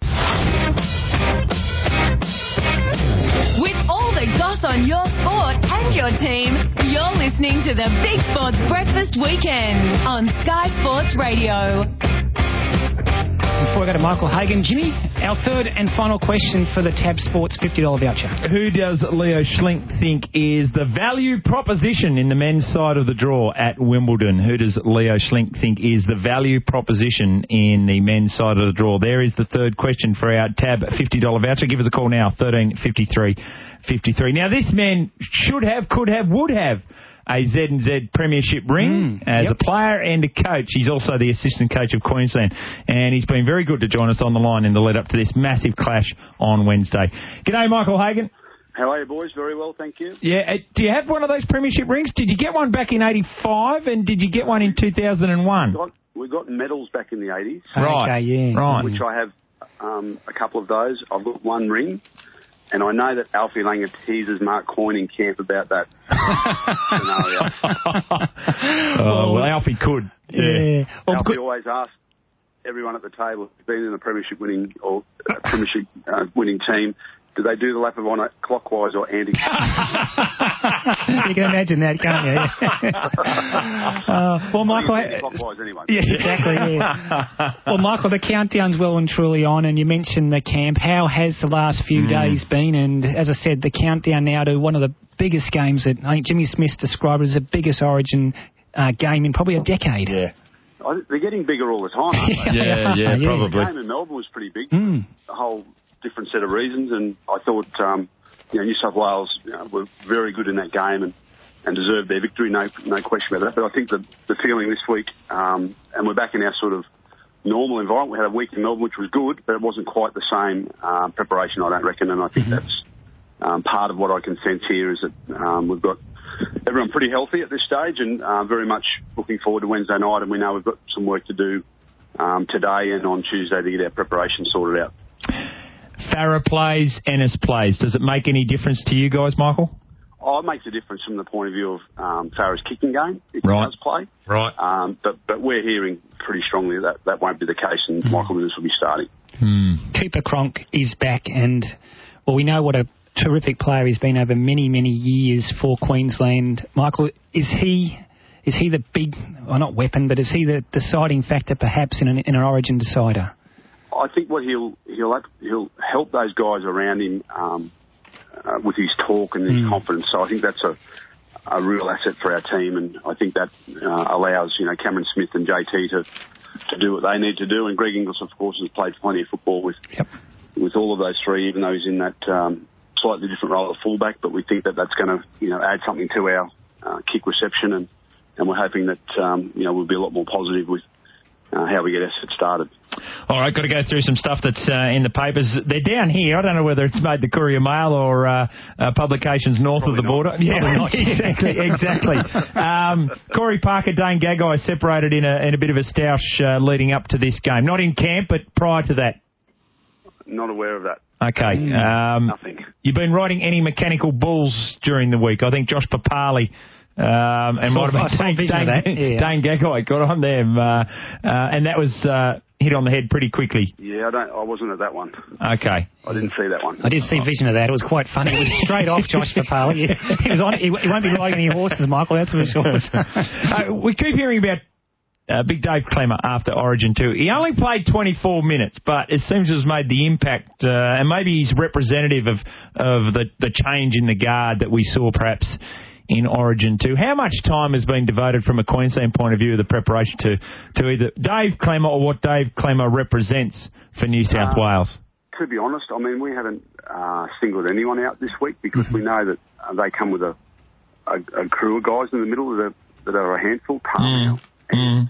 With all the goss on your sport and your team, you're listening to the Big Sports Breakfast Weekend on Sky Sports Radio. Before I go to Michael Hagan, Jimmy, our third and final question for the Tab Sports fifty dollars voucher. Who does Leo Schlink think is the value proposition in the men's side of the draw at Wimbledon? Who does Leo Schlink think is the value proposition in the men's side of the draw? There is the third question for our Tab fifty dollars voucher. Give us a call now, thirteen fifty-three fifty-three. Now, this man should have, could have, would have a Z and Z Premiership ring Mm, as yep. a player and a coach. He's also the assistant coach of Queensland, and he's been very good to join us on the line in the lead up to this massive clash on Wednesday. G'day, Michael Hagan. How are you, boys? Very well, thank you. Yeah, uh, do you have one of those Premiership rings? Did you get one back in eighty-five, and did you get one in two thousand one? We got, we got medals back in the eighties. Right, Okay, yeah. right. Which I have um, a couple of those. I've got one ring, and I know that Alfie Langer teases Mark Coyne in camp about that scenario. Oh, well, Alfie could. Yeah. Well, Alfie good- always asks everyone at the table who's been in a premiership winning or a premiership uh, winning team, do they do the lap of honour clockwise or anti? You can imagine that, can't you? uh, well, Michael... Clockwise anyway. Yeah, exactly, yeah. Well, Michael, the countdown's well and truly on, and you mentioned the camp. How has the last few Mm. days been? And as I said, the countdown now to one of the biggest games that I think Jimmy Smith described as the biggest Origin uh, game in probably a decade. Yeah. I think they're getting bigger all the time, aren't they? Yeah, yeah, Yeah. probably. The game in Melbourne was pretty big. Mm. A whole different set of reasons, and I thought um, you know, New South Wales you know, were very good in that game and, and deserved their victory, no no question about that. But I think the, the feeling this week, um, and we're back in our sort of normal environment. We had a week in Melbourne which was good, but it wasn't quite the same um, preparation, I don't reckon, and I think Mm-hmm. that's um, part of what I can sense here is that um, we've got everyone pretty healthy at this stage and uh, very much looking forward to Wednesday night, and we know we've got some work to do um, today and on Tuesday to get our preparation sorted out. Farah plays, Ennis plays. Does it make any difference to you guys, Michael? Oh, it makes a difference from the point of view of um, Farah's kicking game, if Right. he does play. Right. Um, but, but we're hearing pretty strongly that that won't be the case, and Mm-hmm. Michael Lewis will be starting. Hmm. Cooper Cronk is back, and well, we know what a terrific player he's been over many, many years for Queensland. Michael, is he is he the big, well, not weapon, but is he the deciding factor perhaps in an, in an Origin decider? I think what he'll he'll have, he'll help those guys around him um, uh, with his talk and his Mm. confidence. So I think that's a a real asset for our team, and I think that uh, allows, you know, Cameron Smith and J T to, to do what they need to do. And Greg Inglis, of course, has played plenty of football with yep. with all of those three, even though he's in that um, slightly different role of fullback. But we think that that's going to, you know, add something to our uh, kick reception, and, and we're hoping that, um, you know, we'll be a lot more positive with uh, how we get assets started. All right, got to go through some stuff that's uh, in the papers. They're down here. I don't know whether it's made the Courier Mail or uh, uh, publications north Probably of the not. border. Yeah, not. exactly, exactly. um, Corey Parker, Dane Gagai separated in a in a bit of a stoush uh, leading up to this game. Not in camp, but prior to that. Not aware of that. Okay. Mm, um, nothing. You've been riding any mechanical bulls during the week? I think Josh Papali um, and Saw- might have I saw been vision Dane, of that, yeah. Dane Gagai got on them, uh, uh, and that was uh, hit on the head pretty quickly. Yeah, I don't. I wasn't at that one. Okay. I didn't see that one. I did see vision of that. It was quite funny. It was straight off Josh Papali. He, he was on. He, he won't be riding any horses, Michael. That's for sure. uh, we keep hearing about uh, Big Dave Clemmer after Origin two. He only played twenty-four minutes, but it seems to have made the impact, uh, and maybe he's representative of of the the change in the guard that we saw perhaps in Origin two. How much time has been devoted from a Queensland point of view of the preparation to, to either Dave Clemmer or what Dave Clemmer represents for New South Uh, Wales? To be honest, I mean, we haven't uh, singled anyone out this week because Mm-hmm. we know that uh, they come with a, a, a crew of guys in the middle that are, that are a handful. Parnell and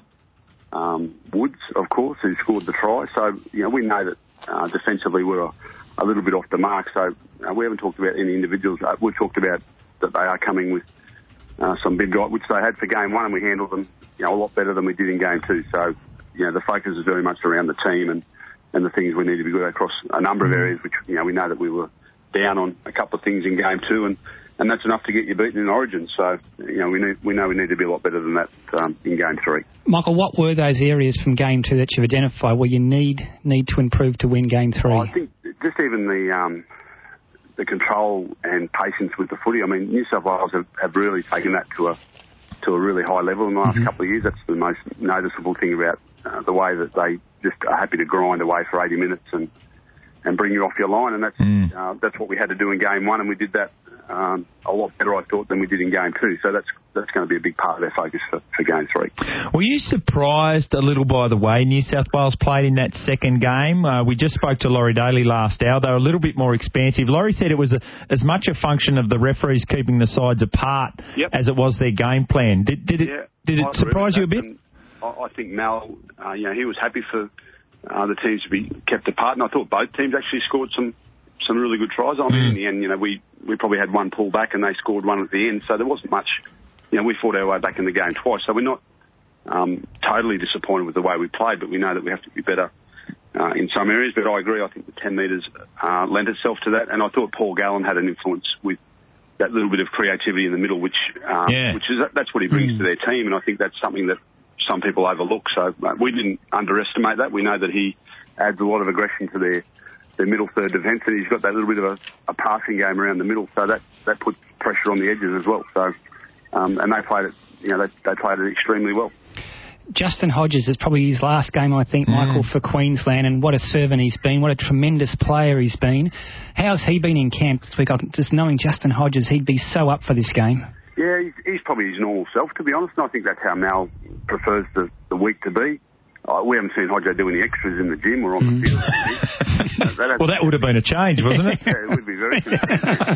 um, Woods, of course, who scored the try. So, you know, we know that uh, defensively we're a, a little bit off the mark. So uh, we haven't talked about any individuals. Uh, we've talked about that they are coming with uh, some big guys, which they had for game one, and we handled them, you know, a lot better than we did in game two. So, you know, the focus is very much around the team and, and the things we need to be good at across a number of areas, which, you know, we know that we were down on a couple of things in game two, and, and that's enough to get you beaten in Origin. So, you know, we need, we know we need to be a lot better than that um, in game three. Michael, what were those areas from game two that you've identified where you need need to improve to win game three? I think just even the um, the control and patience with the footy. I mean, New South Wales have, have really taken that to a to a really high level in the last mm-hmm. couple of years. That's the most noticeable thing about uh, the way that they just are happy to grind away for eighty minutes and, and bring you off your line. And that's mm. uh, that's what we had to do in game one, and we did that um, a lot better, I thought, than we did in game two. So that's that's going to be a big part of their focus for, for game three. Were you surprised a little by the way New South Wales played in that second game? Uh, we just spoke to Laurie Daly last hour. They were a little bit more expansive. Laurie said it was a, as much a function of the referees keeping the sides apart yep. as it was their game plan. Did, did it, yeah, did it surprise you a bit? And I, I think Mal, uh, you know, he was happy for uh, the teams to be kept apart, and I thought both teams actually scored some some really good tries. I mean, mm. in the end, you know, we, we probably had one pull back and they scored one at the end, so there wasn't much. You know, we fought our way back in the game twice, so we're not um, totally disappointed with the way we played, but we know that we have to be better uh, in some areas. But I agree, I think the ten metres uh, lent itself to that, and I thought Paul Gallen had an influence with that little bit of creativity in the middle, which um, yeah. which is that's what he brings mm. to their team, and I think that's something that some people overlook. So uh, we didn't underestimate that. We know that he adds a lot of aggression to their their middle third defence, and he's got that little bit of a, a passing game around the middle, so that, that puts pressure on the edges as well. So, um, and they played it, you know, they, they played it extremely well. Justin Hodges is probably his last game, I think, mm. Michael, for Queensland, and what a servant he's been, what a tremendous player he's been. How's he been in camp this week? Just knowing Justin Hodges, he'd be so up for this game. Yeah, he's, he's probably his normal self, to be honest, and I think that's how Mal prefers the, the week to be. Uh, we haven't seen Hodjo do any extras in the gym or on the field. that well, that would have been a change, wasn't it? Yeah, it would be very confusing.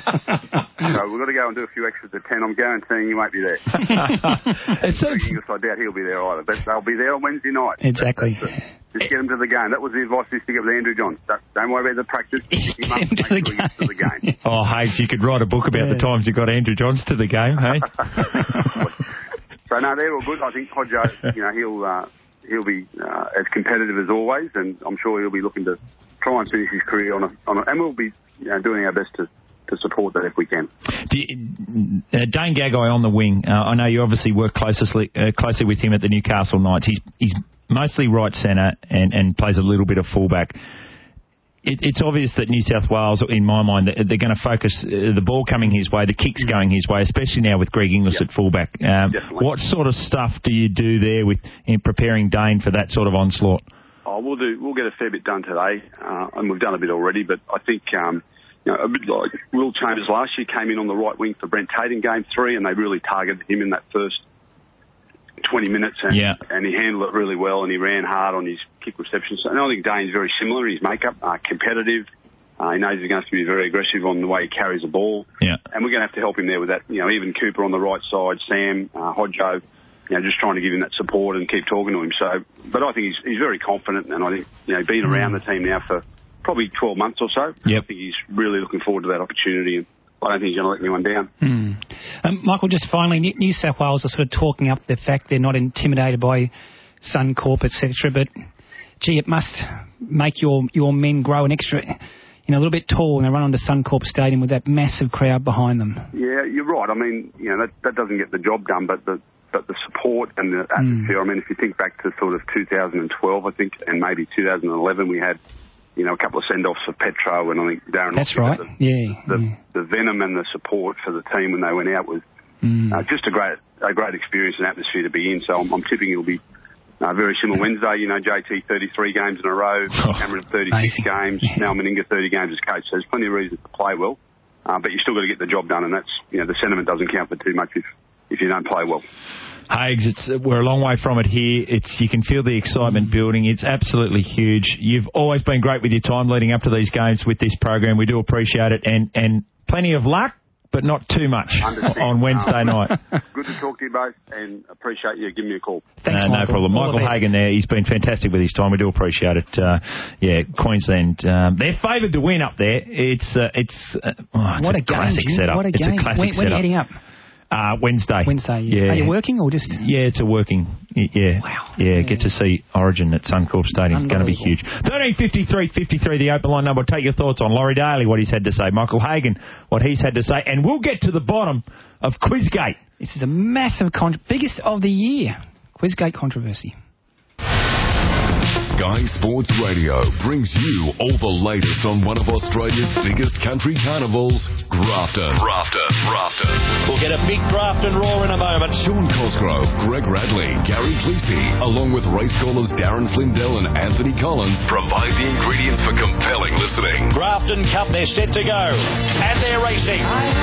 So we've got to go and do a few extras at ten. I'm guaranteeing you won't be there. It's so... I doubt he'll be there either, but they'll be there on Wednesday night. Exactly. That's, that's just get them to the game. That was the advice I used to give to Andrew Johns. Don't, don't worry about the practice. You must make sure he gets to the game. Oh, Hayes, you could write a book about yeah. the times you got Andrew Johns to the game, hey? So, no, they're all good. I think Hodjo, you know, he'll... Uh, He'll be uh, as competitive as always, and I'm sure he'll be looking to try and finish his career on a, on a and we'll be you know, doing our best to, to support that if we can. Do you, uh, Dane Gagai on the wing. Uh, I know you obviously work closely uh, closely with him at the Newcastle Knights. He's he's mostly right centre and, and plays a little bit of fullback. It, it's obvious that New South Wales, in my mind, they're going to focus uh, the ball coming his way, the kicks going his way, especially now with Greg Inglis yep. at fullback. Um, what sort of stuff do you do there with in preparing Dane for that sort of onslaught? Oh, we'll do. We'll get a fair bit done today, uh, and we've done a bit already. But I think um, you know, a bit like Will Chambers last year came in on the right wing for Brent Tate in game three, and they really targeted him in that first twenty minutes, and, yeah. and he handled it really well, and he ran hard on his kick reception. So, and I think Dane's very similar in his makeup, uh, competitive. Uh, he knows he's going to have to be very aggressive on the way he carries the ball. Yeah. And we're going to have to help him there with that. You know, even Cooper on the right side, Sam, uh, Hodjo, you know, just trying to give him that support and keep talking to him. So, but I think he's, he's very confident, and I think, you know, being around the team now for probably twelve months or so, yep. I think he's really looking forward to that opportunity, and I don't think he's going to let anyone down. Mm. Um, Michael, just finally, New South Wales are sort of talking up the fact they're not intimidated by Suncorp, et cetera, but, gee, it must make your, your men grow an extra, you know, a little bit tall when they run onto Suncorp Stadium with that massive crowd behind them. Yeah, you're right. I mean, you know, that, that doesn't get the job done, but the but the support and the atmosphere, mm. I mean, if you think back to sort of two thousand twelve, I think, and maybe two thousand eleven, we had, you know, a couple of send-offs for Petro, and I think Darren... That's right, the, yeah, the, yeah. The venom and the support for the team when they went out was mm. uh, just a great a great experience and atmosphere to be in. So I'm, I'm tipping it'll be uh, very similar Wednesday. You know, J T thirty-three games in a row, oh, Cameron thirty-six amazing. games, yeah. Mal Meninga thirty games as coach. So there's plenty of reasons to play well, uh, but you still got to get the job done, and that's, you know, the sentiment doesn't count for too much if, if you don't play well. Hags, it's, we're a long way from it here. It's you can feel the excitement building. It's absolutely huge. You've always been great with your time leading up to these games with this program. We do appreciate it, and, and plenty of luck, but not too much on Wednesday um, night. Good to talk to you both, and appreciate you giving me a call. Thanks, uh, no problem. Michael Hagan there. He's been fantastic with his time. We do appreciate it. Uh, yeah, Queensland. Um, they're favoured to win up there. It's uh, it's, uh, oh, it's what a, a classic game, setup. What a it's game. a classic when, when setup. are you heading up? Uh, Wednesday. Wednesday, yeah. yeah. Are you working or just... Yeah, it's a working. Yeah. Wow. Yeah, yeah. Get to see Origin at Suncorp Stadium. It's going to be huge. thirteen fifty-three fifty-three, the open line number. Take your thoughts on Laurie Daly, what he's had to say. Michael Hagan, what he's had to say. And we'll get to the bottom of Quizgate. This is a massive, con- biggest of the year. Quizgate controversy. Sky Sports Radio brings you all the latest on one of Australia's biggest country carnivals, Grafton. Grafton. Grafton. We'll get a big Grafton roar in a moment. Sean Cosgrove, Greg Radley, Gary Cleese, along with race callers Darren Flindell and Anthony Collins, provide the ingredients for compelling listening. Grafton Cup, they're set to go. And they're racing.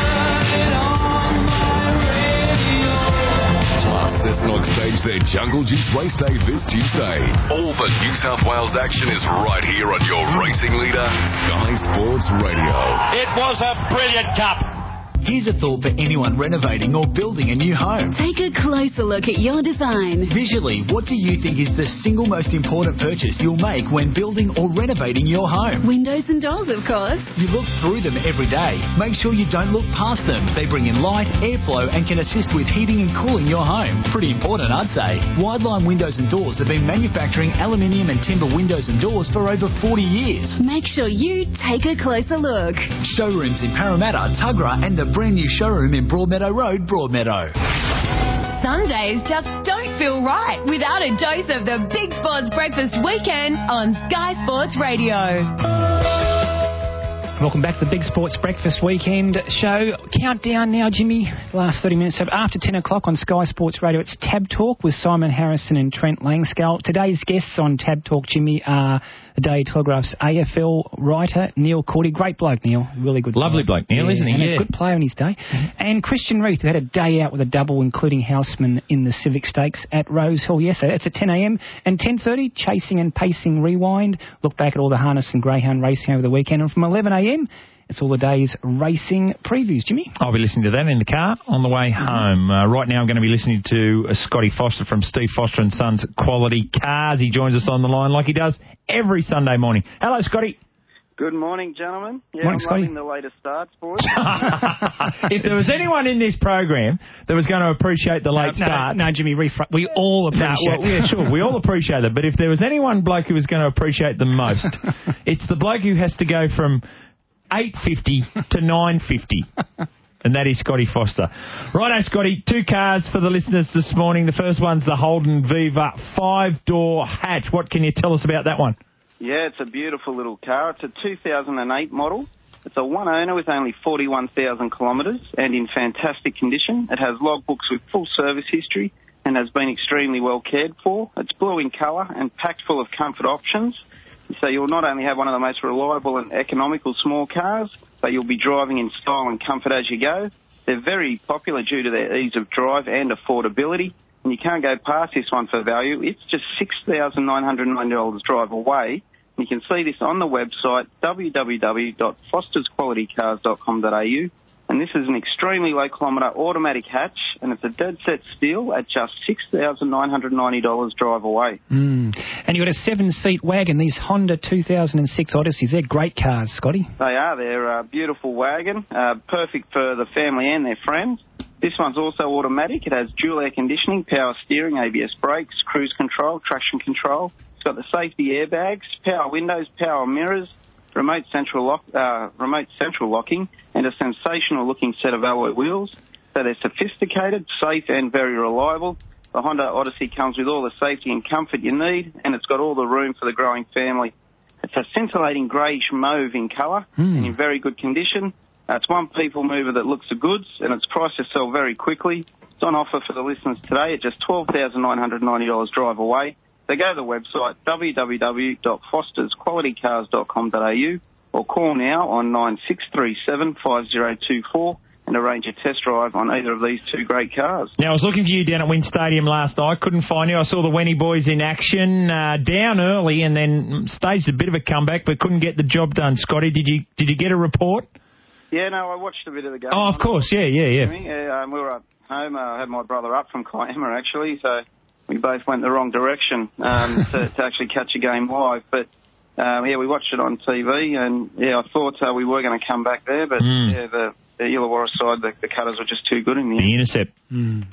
Cessnock stage their Jungle Juice Race Day this Tuesday. All the New South Wales action is right here on your racing leader, Sky Sports Radio. It was a brilliant cup. Here's a thought for anyone renovating or building a new home. Take a closer look at your design. Visually, what do you think is the single most important purchase you'll make when building or renovating your home? Windows and doors, of course. You look through them every day. Make sure you don't look past them. They bring in light, airflow, and can assist with heating and cooling your home. Pretty important, I'd say. Wideline Windows and Doors have been manufacturing aluminium and timber windows and doors for over forty years. Make sure you take a closer look. Showrooms in Parramatta, Tuggerah, and the brand new showroom in Broadmeadow Road, Broadmeadow. Sundays just don't feel right without a dose of the Big Sports Breakfast Weekend on Sky Sports Radio. Welcome back to the Big Sports Breakfast Weekend show. Countdown now, Jimmy. The last thirty minutes. So after ten o'clock on Sky Sports Radio, it's Tab Talk with Simon Harrison and Trent Langscale. Today's guests on Tab Talk, Jimmy, are the Daily Telegraph's A F L writer, Neil Cordy. Great bloke, Neil. Really good Lovely bloke, bloke Neil, yeah, isn't he? And yeah. a good player in his day. Mm-hmm. And Christian Reith, who had a day out with a double, including Houseman in the Civic Stakes at Rose Hill yesterday. It's at ten a.m. and ten thirty, Chasing and Pacing Rewind. Look back at all the harness and greyhound racing over the weekend. And from eleven a.m, it's all the day's racing previews. Jimmy? I'll be listening to that in the car on the way home. Uh, right now I'm going to be listening to uh, Scotty Foster from Steve Foster and Sons Quality Cars. He joins us on the line like he does every Sunday morning. Hello, Scotty. Good morning, gentlemen. Yeah, morning, I'm Scotty. loving the latest starts, boys. If there was anyone in this program that was going to appreciate the late no, start... No, no, Jimmy, refra- we all appreciate no, well, yeah, sure, we all appreciate it. But if there was any one bloke who was going to appreciate them most, it's the bloke who has to go from eight fifty to nine fifty. And that is Scotty Foster. Righto, Scotty, two cars for the listeners this morning. The first one's the Holden Viva five-door hatch. What can you tell us about that one? Yeah, it's a beautiful little car. It's a two thousand eight model. It's a one-owner with only forty-one thousand kilometres and in fantastic condition. It has logbooks with full service history and has been extremely well cared for. It's blue in colour and packed full of comfort options. So you'll not only have one of the most reliable and economical small cars, but you'll be driving in style and comfort as you go. They're very popular due to their ease of drive and affordability, and you can't go past this one for value. It's just six thousand nine hundred ninety dollars drive away. You can see this on the website, w w w dot fosters quality cars dot com dot a u. And this is an extremely low kilometre automatic hatch, and it's a dead set steal at just six thousand nine hundred ninety dollars drive away. Mm. And you've got a seven-seat wagon, these Honda two thousand six Odysseys. They're great cars, Scotty. They are. They're a beautiful wagon, uh, perfect for the family and their friends. This one's also automatic. It has dual air conditioning, power steering, A B S brakes, cruise control, traction control. It's got the safety airbags, power windows, power mirrors, remote central lock, uh, remote central locking, and a sensational-looking set of alloy wheels. So they're sophisticated, safe, and very reliable. The Honda Odyssey comes with all the safety and comfort you need, and it's got all the room for the growing family. It's a scintillating greyish mauve in colour mm. and in very good condition. Uh, it's one people mover that looks the goods, and it's priced to sell very quickly. It's on offer for the listeners today at just twelve thousand nine hundred ninety dollars drive away. So go to the website, w w w dot fosters quality cars dot com dot a u, or call now on nine six three seven five zero two four and arrange a test drive on either of these two great cars. Now, I was looking for you down at Wynn Stadium last night. Couldn't find you. I saw the Wenny boys in action, uh, down early, and then staged a bit of a comeback, but couldn't get the job done. Scotty, did you did you get a report? Yeah, no, I watched a bit of the game. Oh, of course, yeah, yeah, yeah. yeah um, we were at home. Uh, I had my brother up from Kiama, actually, so we both went the wrong direction um, to, to actually catch a game live. But, um, yeah, we watched it on T V, and, yeah, I thought uh, we were going to come back there, but, mm. yeah, the, the Illawarra side, the, the Cutters were just too good in the end. The intercept. Mm.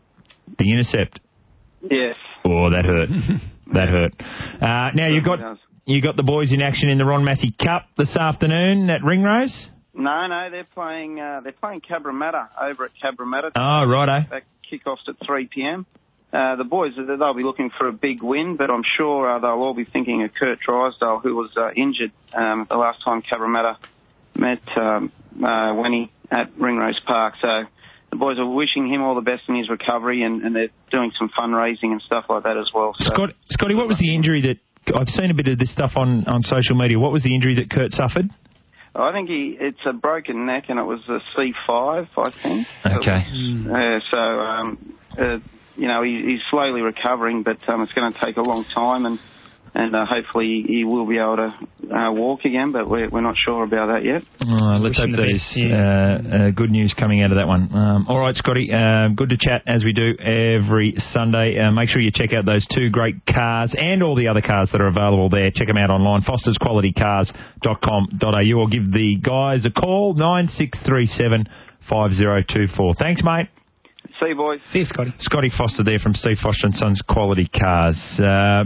The intercept. Yes. Oh, that hurt. that hurt. Uh, now, you've got, you got the boys in action in the Ron Massey Cup this afternoon at Ringrose? No, no, they're playing uh, they're playing Cabramatta over at Cabramatta. Oh, righto. That kick-off's at three p m. Uh, the boys, they'll be looking for a big win, but I'm sure uh, they'll all be thinking of Kurt Drysdale, who was uh, injured um, the last time Cabramatta met um, uh, Wenny at Ringrose Park. So the boys are wishing him all the best in his recovery, and, and they're doing some fundraising and stuff like that as well. So. Scott, Scotty, what was the injury that... I've seen a bit of this stuff on, on social media. What was the injury that Kurt suffered? I think he it's a broken neck, and it was a C five, I think. Okay. Was, uh, so, um, uh, you know, he, he's slowly recovering, but um, it's going to take a long time, and and uh, hopefully he will be able to uh, walk again, but we're, we're not sure about that yet. Oh, let's hope there's yeah. uh, uh, good news coming out of that one. Um, all right, Scotty, uh, good to chat as we do every Sunday. Uh, make sure you check out those two great cars and all the other cars that are available there. Check them out online, fosters quality cars dot com dot a u, or give the guys a call, nine six three seven five zero two four. Thanks, mate. See you, boys. See you, Scotty. Scotty Foster there from Steve Foster and Sons Quality Cars. Uh,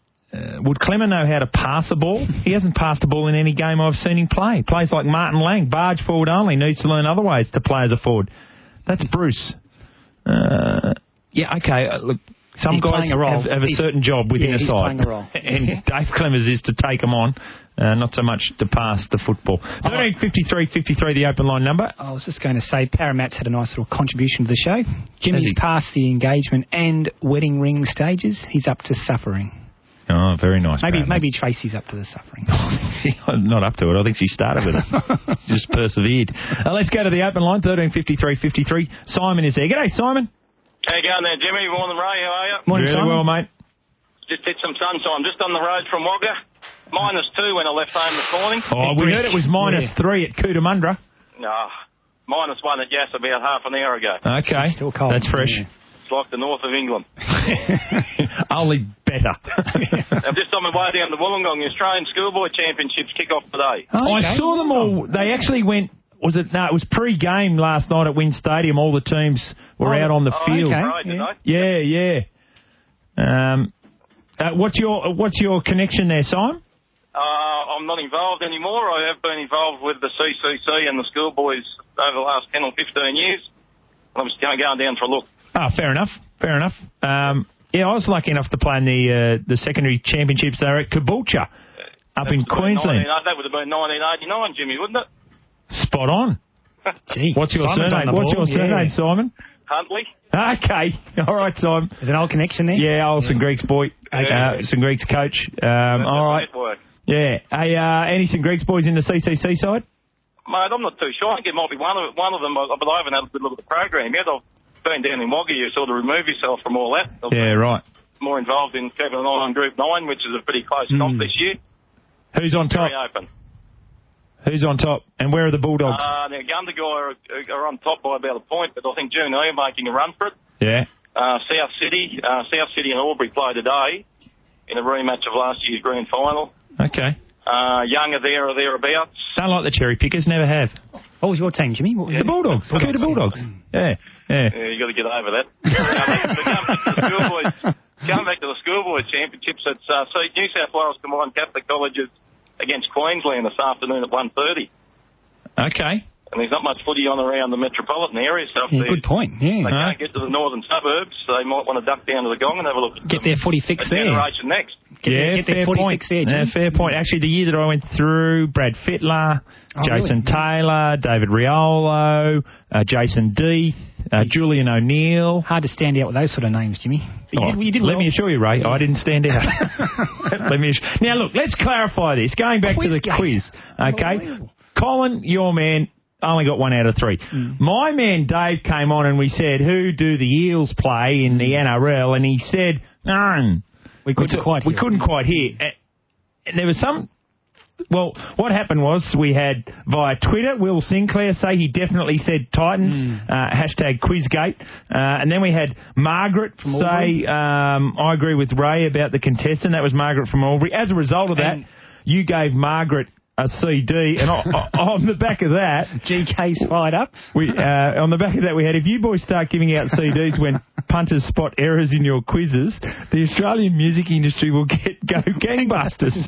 Uh, would Clemmer know how to pass a ball? He hasn't passed a ball in any game I've seen him play. Plays like Martin Lang, barge forward only, needs to learn other ways to play as a forward. That's Bruce. Uh, yeah, okay, uh, look, some He's guys a role. have, have a He's, certain job within yeah, a he's side. Playing a role. And Dave Clemmers is to take them on, uh, not so much to pass the football. thirteen fifty-three fifty-three, the open line number. I was just going to say, Parramatt's had a nice little contribution to the show. Jimmy's passed the engagement and wedding ring stages. He's up to suffering. Oh, very nice. Maybe Brad, maybe Tracy's up to the suffering. Not up to it. I think she started with it. Just persevered. Uh, let's go to the open line, thirteen fifty-three fifty-three. Simon is there. G'day, Simon. How you going there, Jimmy? Morning, Ray. How are you? Morning, really Simon. Well, mate. Just hit some sunshine. Just on the road from Wagga. Minus two when I left home this morning. Oh, we heard it was minus yeah. three at Cootamundra. No, minus one at Yass about half an hour ago. Okay. Still cold. That's fresh. Yeah. It's like the north of England. Only better. I'm just on my way down to Wollongong. The Australian Schoolboy Championships kick off today. Oh, okay. I saw them all. They actually went... Was it? No, it was pre-game last night at Wynn Stadium. All the teams were oh, out on the oh, field. Okay. Right, did yeah, yeah. yeah. Um, uh, what's your What's your connection there, Simon? Uh, I'm not involved anymore. I have been involved with the C C C and the schoolboys over the last ten or fifteen years. I'm just going down for a look. Ah, fair enough. Fair enough. Um, yeah, I was lucky enough to play in the uh, the secondary championships there at Caboolture up that in Queensland. nineteen, that would have been nineteen eighty-nine, Jimmy, wouldn't it? Spot on. Gee, What's your Simon's surname? What's your surname, yeah. Simon? Huntley. Okay. All right, Simon. There's an old connection there. Yeah, old yeah. St Greeks boy. Okay. Uh, St Greeks coach. Um, all right. Work. Yeah. Hey, uh, Andy Saint Greg's boys in the C C C side? Mate, I'm not too sure. I think it might be one of one of them, but I haven't had a good look at the program yet. I've been down in Wagga. You sort of remove yourself from all that. I've Yeah, right. more involved in Kevin and I on Group nine, which is a pretty close Mm. comp this year. Who's on top? Very open. Who's on top? And where are the Bulldogs? Uh, now, Gundagai are, are on top by about a point, but I think June are making a run for it. Yeah. Uh, South City, uh, South City and Albury play today in a rematch of last year's grand final. Okay. Uh, Young are there or thereabouts. Don't like the cherry pickers, never have. What was your team, Jimmy? What was The Bulldogs. Bulldogs. Cooter Bulldogs. Yeah, yeah. Yeah, you got to get over that. uh, but come back to the schoolboys. Come back to the schoolboys championships. It's uh, so New South Wales combined Catholic colleges against Queensland this afternoon at one thirty. Okay. And there's not much footy on around the metropolitan area, so if Yeah, they- good point. Yeah. they can't get to the northern suburbs, so they might want to duck down to the Gong and have a look. Get their footy fix at there. generation next. Get yeah, their, get their fair footy point. fix there, yeah, Jimmy. fair point. Actually, the year that I went through, Brad Fittler, Oh, Jason really? Taylor, David Riolo, uh, Jason Deeth, uh, Julian O'Neill. Hard to stand out with those sort of names, Jimmy. But you Oh, did, you did let well. me assure you, Ray, I didn't stand out. let me assure- now, look, let's clarify this. Going back to the Quiz quiz, okay? Colin, your man, only got one out of three. Mm. My man Dave came on and we said, who do the Eels play in the N R L? And he said, none. We couldn't t- quite We hear. couldn't quite hear. And- And there was some... Well, what happened was we had via Twitter Will Sinclair say he definitely said Titans, Mm. uh, hashtag Quizgate, uh, and then we had Margaret From say um, I agree with Ray about the contestant. That was Margaret from Albury. As a result of that, And- you gave Margaret a C D, and on, on the back of that, G K's fired up. we uh, on the back of that we had, if you boys start giving out C Ds when punters spot errors in your quizzes, the Australian music industry will get go gangbusters.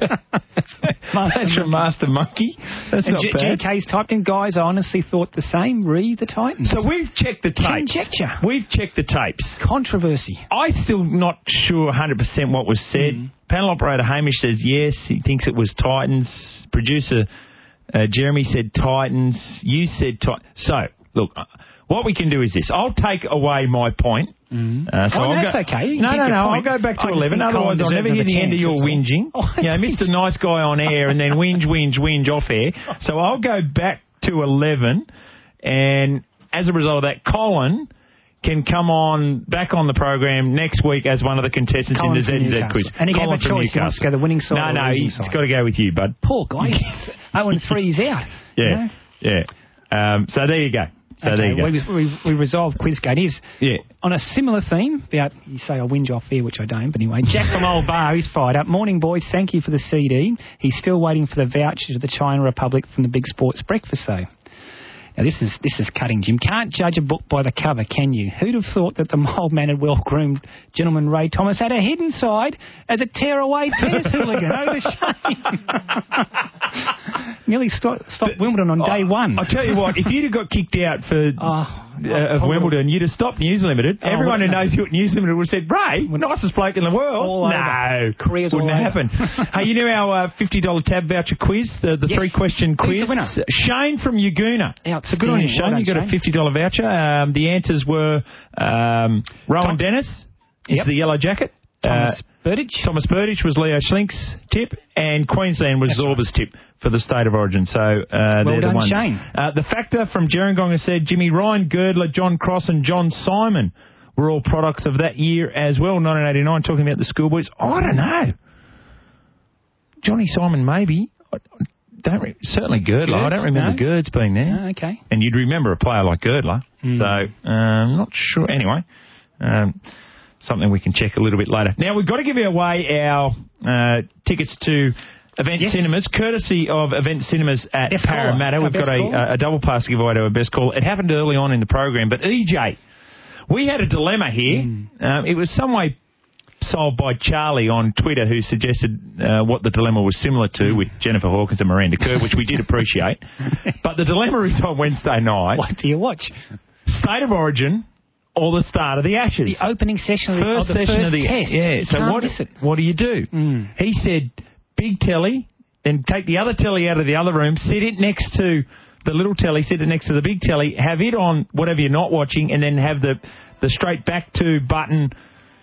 That's from Master Monkey. That's And not G- bad. G K's typed in, guys, I honestly thought the same. Re the Titans. So we've checked the tapes. Conjecture. We've checked the tapes. Controversy. I still not sure one hundred percent what was said. Mm. Panel operator Hamish says yes, he thinks it was Titans. Producer uh, Jeremy said Titans. You said Titans. So, look, uh, what we can do is this. I'll take away my point. Mm. Uh, so Oh, I'll that's go, okay. You can No, keep no, your no. point. I'll go back to I just eleven. think Otherwise, Colin I'll never deserved hear the another end of chance, your that's all. whinging. Oh, you know, Mister Nice Guy on air and then whinge, whinge, whinge off air. So I'll go back to eleven, and as a result of that, Colin can come on back on the program next week as one of the contestants Colin in the from Z Z Newcastle. quiz. And he can Colin have a from choice. He wants to go the winning side No, or the no, losing he's side. got to go with you, bud. Poor guy. oh and three, he's out. Yeah, You know? yeah. Um, so there you go. So okay, there you go. we, we, we resolved Quizgate. Is Yeah. on a similar theme. About you say I whinge off here, which I don't. But anyway, Jack from Old Bar, he's fired up. Morning, boys. Thank you for the C D. He's still waiting for the voucher to the China Republic from the Big Sports Breakfast, though. Now, this is this is cutting, Jim. Can't judge a book by the cover, can you? Who'd have thought that the mild-mannered, well-groomed gentleman Ray Thomas had a hidden side as a tear-away tennis hooligan? Oh, the shame. Nearly stopped, stopped Wimbledon on day one. I'll tell you what, if you'd have got kicked out for Oh, uh, of Wimbledon, you'd have stopped News Limited. Oh, Everyone who no. knows you at News Limited would have said, Ray, nicest bloke in the world. All no, over. Careers wouldn't all happen. over. Hey, you know our uh, fifty dollars tab voucher quiz, the, the Yes. three-question quiz? Who's the winner? Shane from Uguna. So good on you, Outstanding. Shane. Well You got done, a fifty dollars voucher. Um, the answers were um, Rowan Tom- Dennis is Yep. the yellow jacket. Thomas Uh, Burditch. Thomas Burditch was Leo Schlink's tip, and Queensland was That's Zorba's tip for the State of Origin. So uh, Well they're done, the ones. Shane. Uh, the Factor from Gerringong has said Jimmy Ryan, Girdler, John Cross and John Simon were all products of that year as well, nineteen eighty-nine, talking about the schoolboys. I don't know. Johnny Simon, maybe. I don't re- certainly Girdler. I Girds? don't remember No? Girds being there. Oh, okay. And you'd remember a player like Girdler. Mm. So, um, not sure. Anyway, um, something we can check a little bit later. Now, we've got to give away our uh, tickets to Event Yes. Cinemas, courtesy of Event Cinemas at Best caller. Parramatta. Our We've got best caller. a, a double pass to give away to our best call. It happened early on in the program, but E J, we had a dilemma here. Mm. Um, it was some way solved by Charlie on Twitter, who suggested uh, what the dilemma was similar to Mm. with Jennifer Hawkins and Miranda Kerr, which we did appreciate. But the dilemma is on Wednesday night. What do you watch? State of Origin or the start of the Ashes? The opening session of the, First of the session first of the test. Yeah, You so can't what, miss it. what do you do? Mm. He said, big telly, then take the other telly out of the other room, sit it next to the little telly, sit it next to the big telly, have it on whatever you're not watching, and then have the, the straight back to button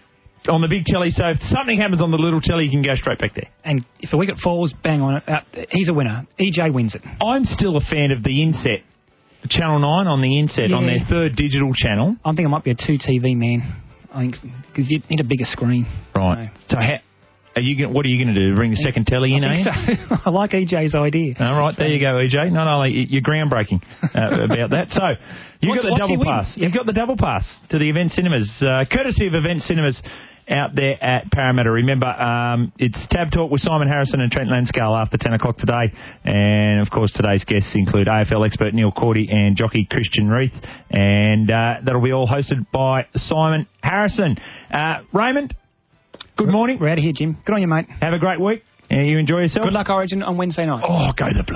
on the big telly. So if something happens on the little telly, you can go straight back there. And if a wicket falls, bang on it. Uh, he's a winner. E J wins it. I'm still a fan of the inset. Channel nine on the inset, Yeah. on their third digital channel. I think I might be a two T V man. I think because you need a bigger screen. Right. So how, are you gonna, what are you going to do? Bring the second telly in, I are you? think so. I like E J's idea. All right, there you go, E J. Not only you're groundbreaking uh, about that. So you've What's- got the what's he double win? pass. You've got the double pass to the Event Cinemas, uh, courtesy of Event Cinemas out there at Parramatta. Remember, um, it's Tab Talk with Simon Harrison and Trent Lanscale after ten o'clock today. And, of course, today's guests include A F L expert Neil Cordy and jockey Christian Reith. And uh, that'll be all hosted by Simon Harrison. Uh, Raymond, good morning. We're out of here, Jim. Good on you, mate. Have a great week. And you enjoy yourself. Good luck, Origin, on Wednesday night. Oh, go the Blues.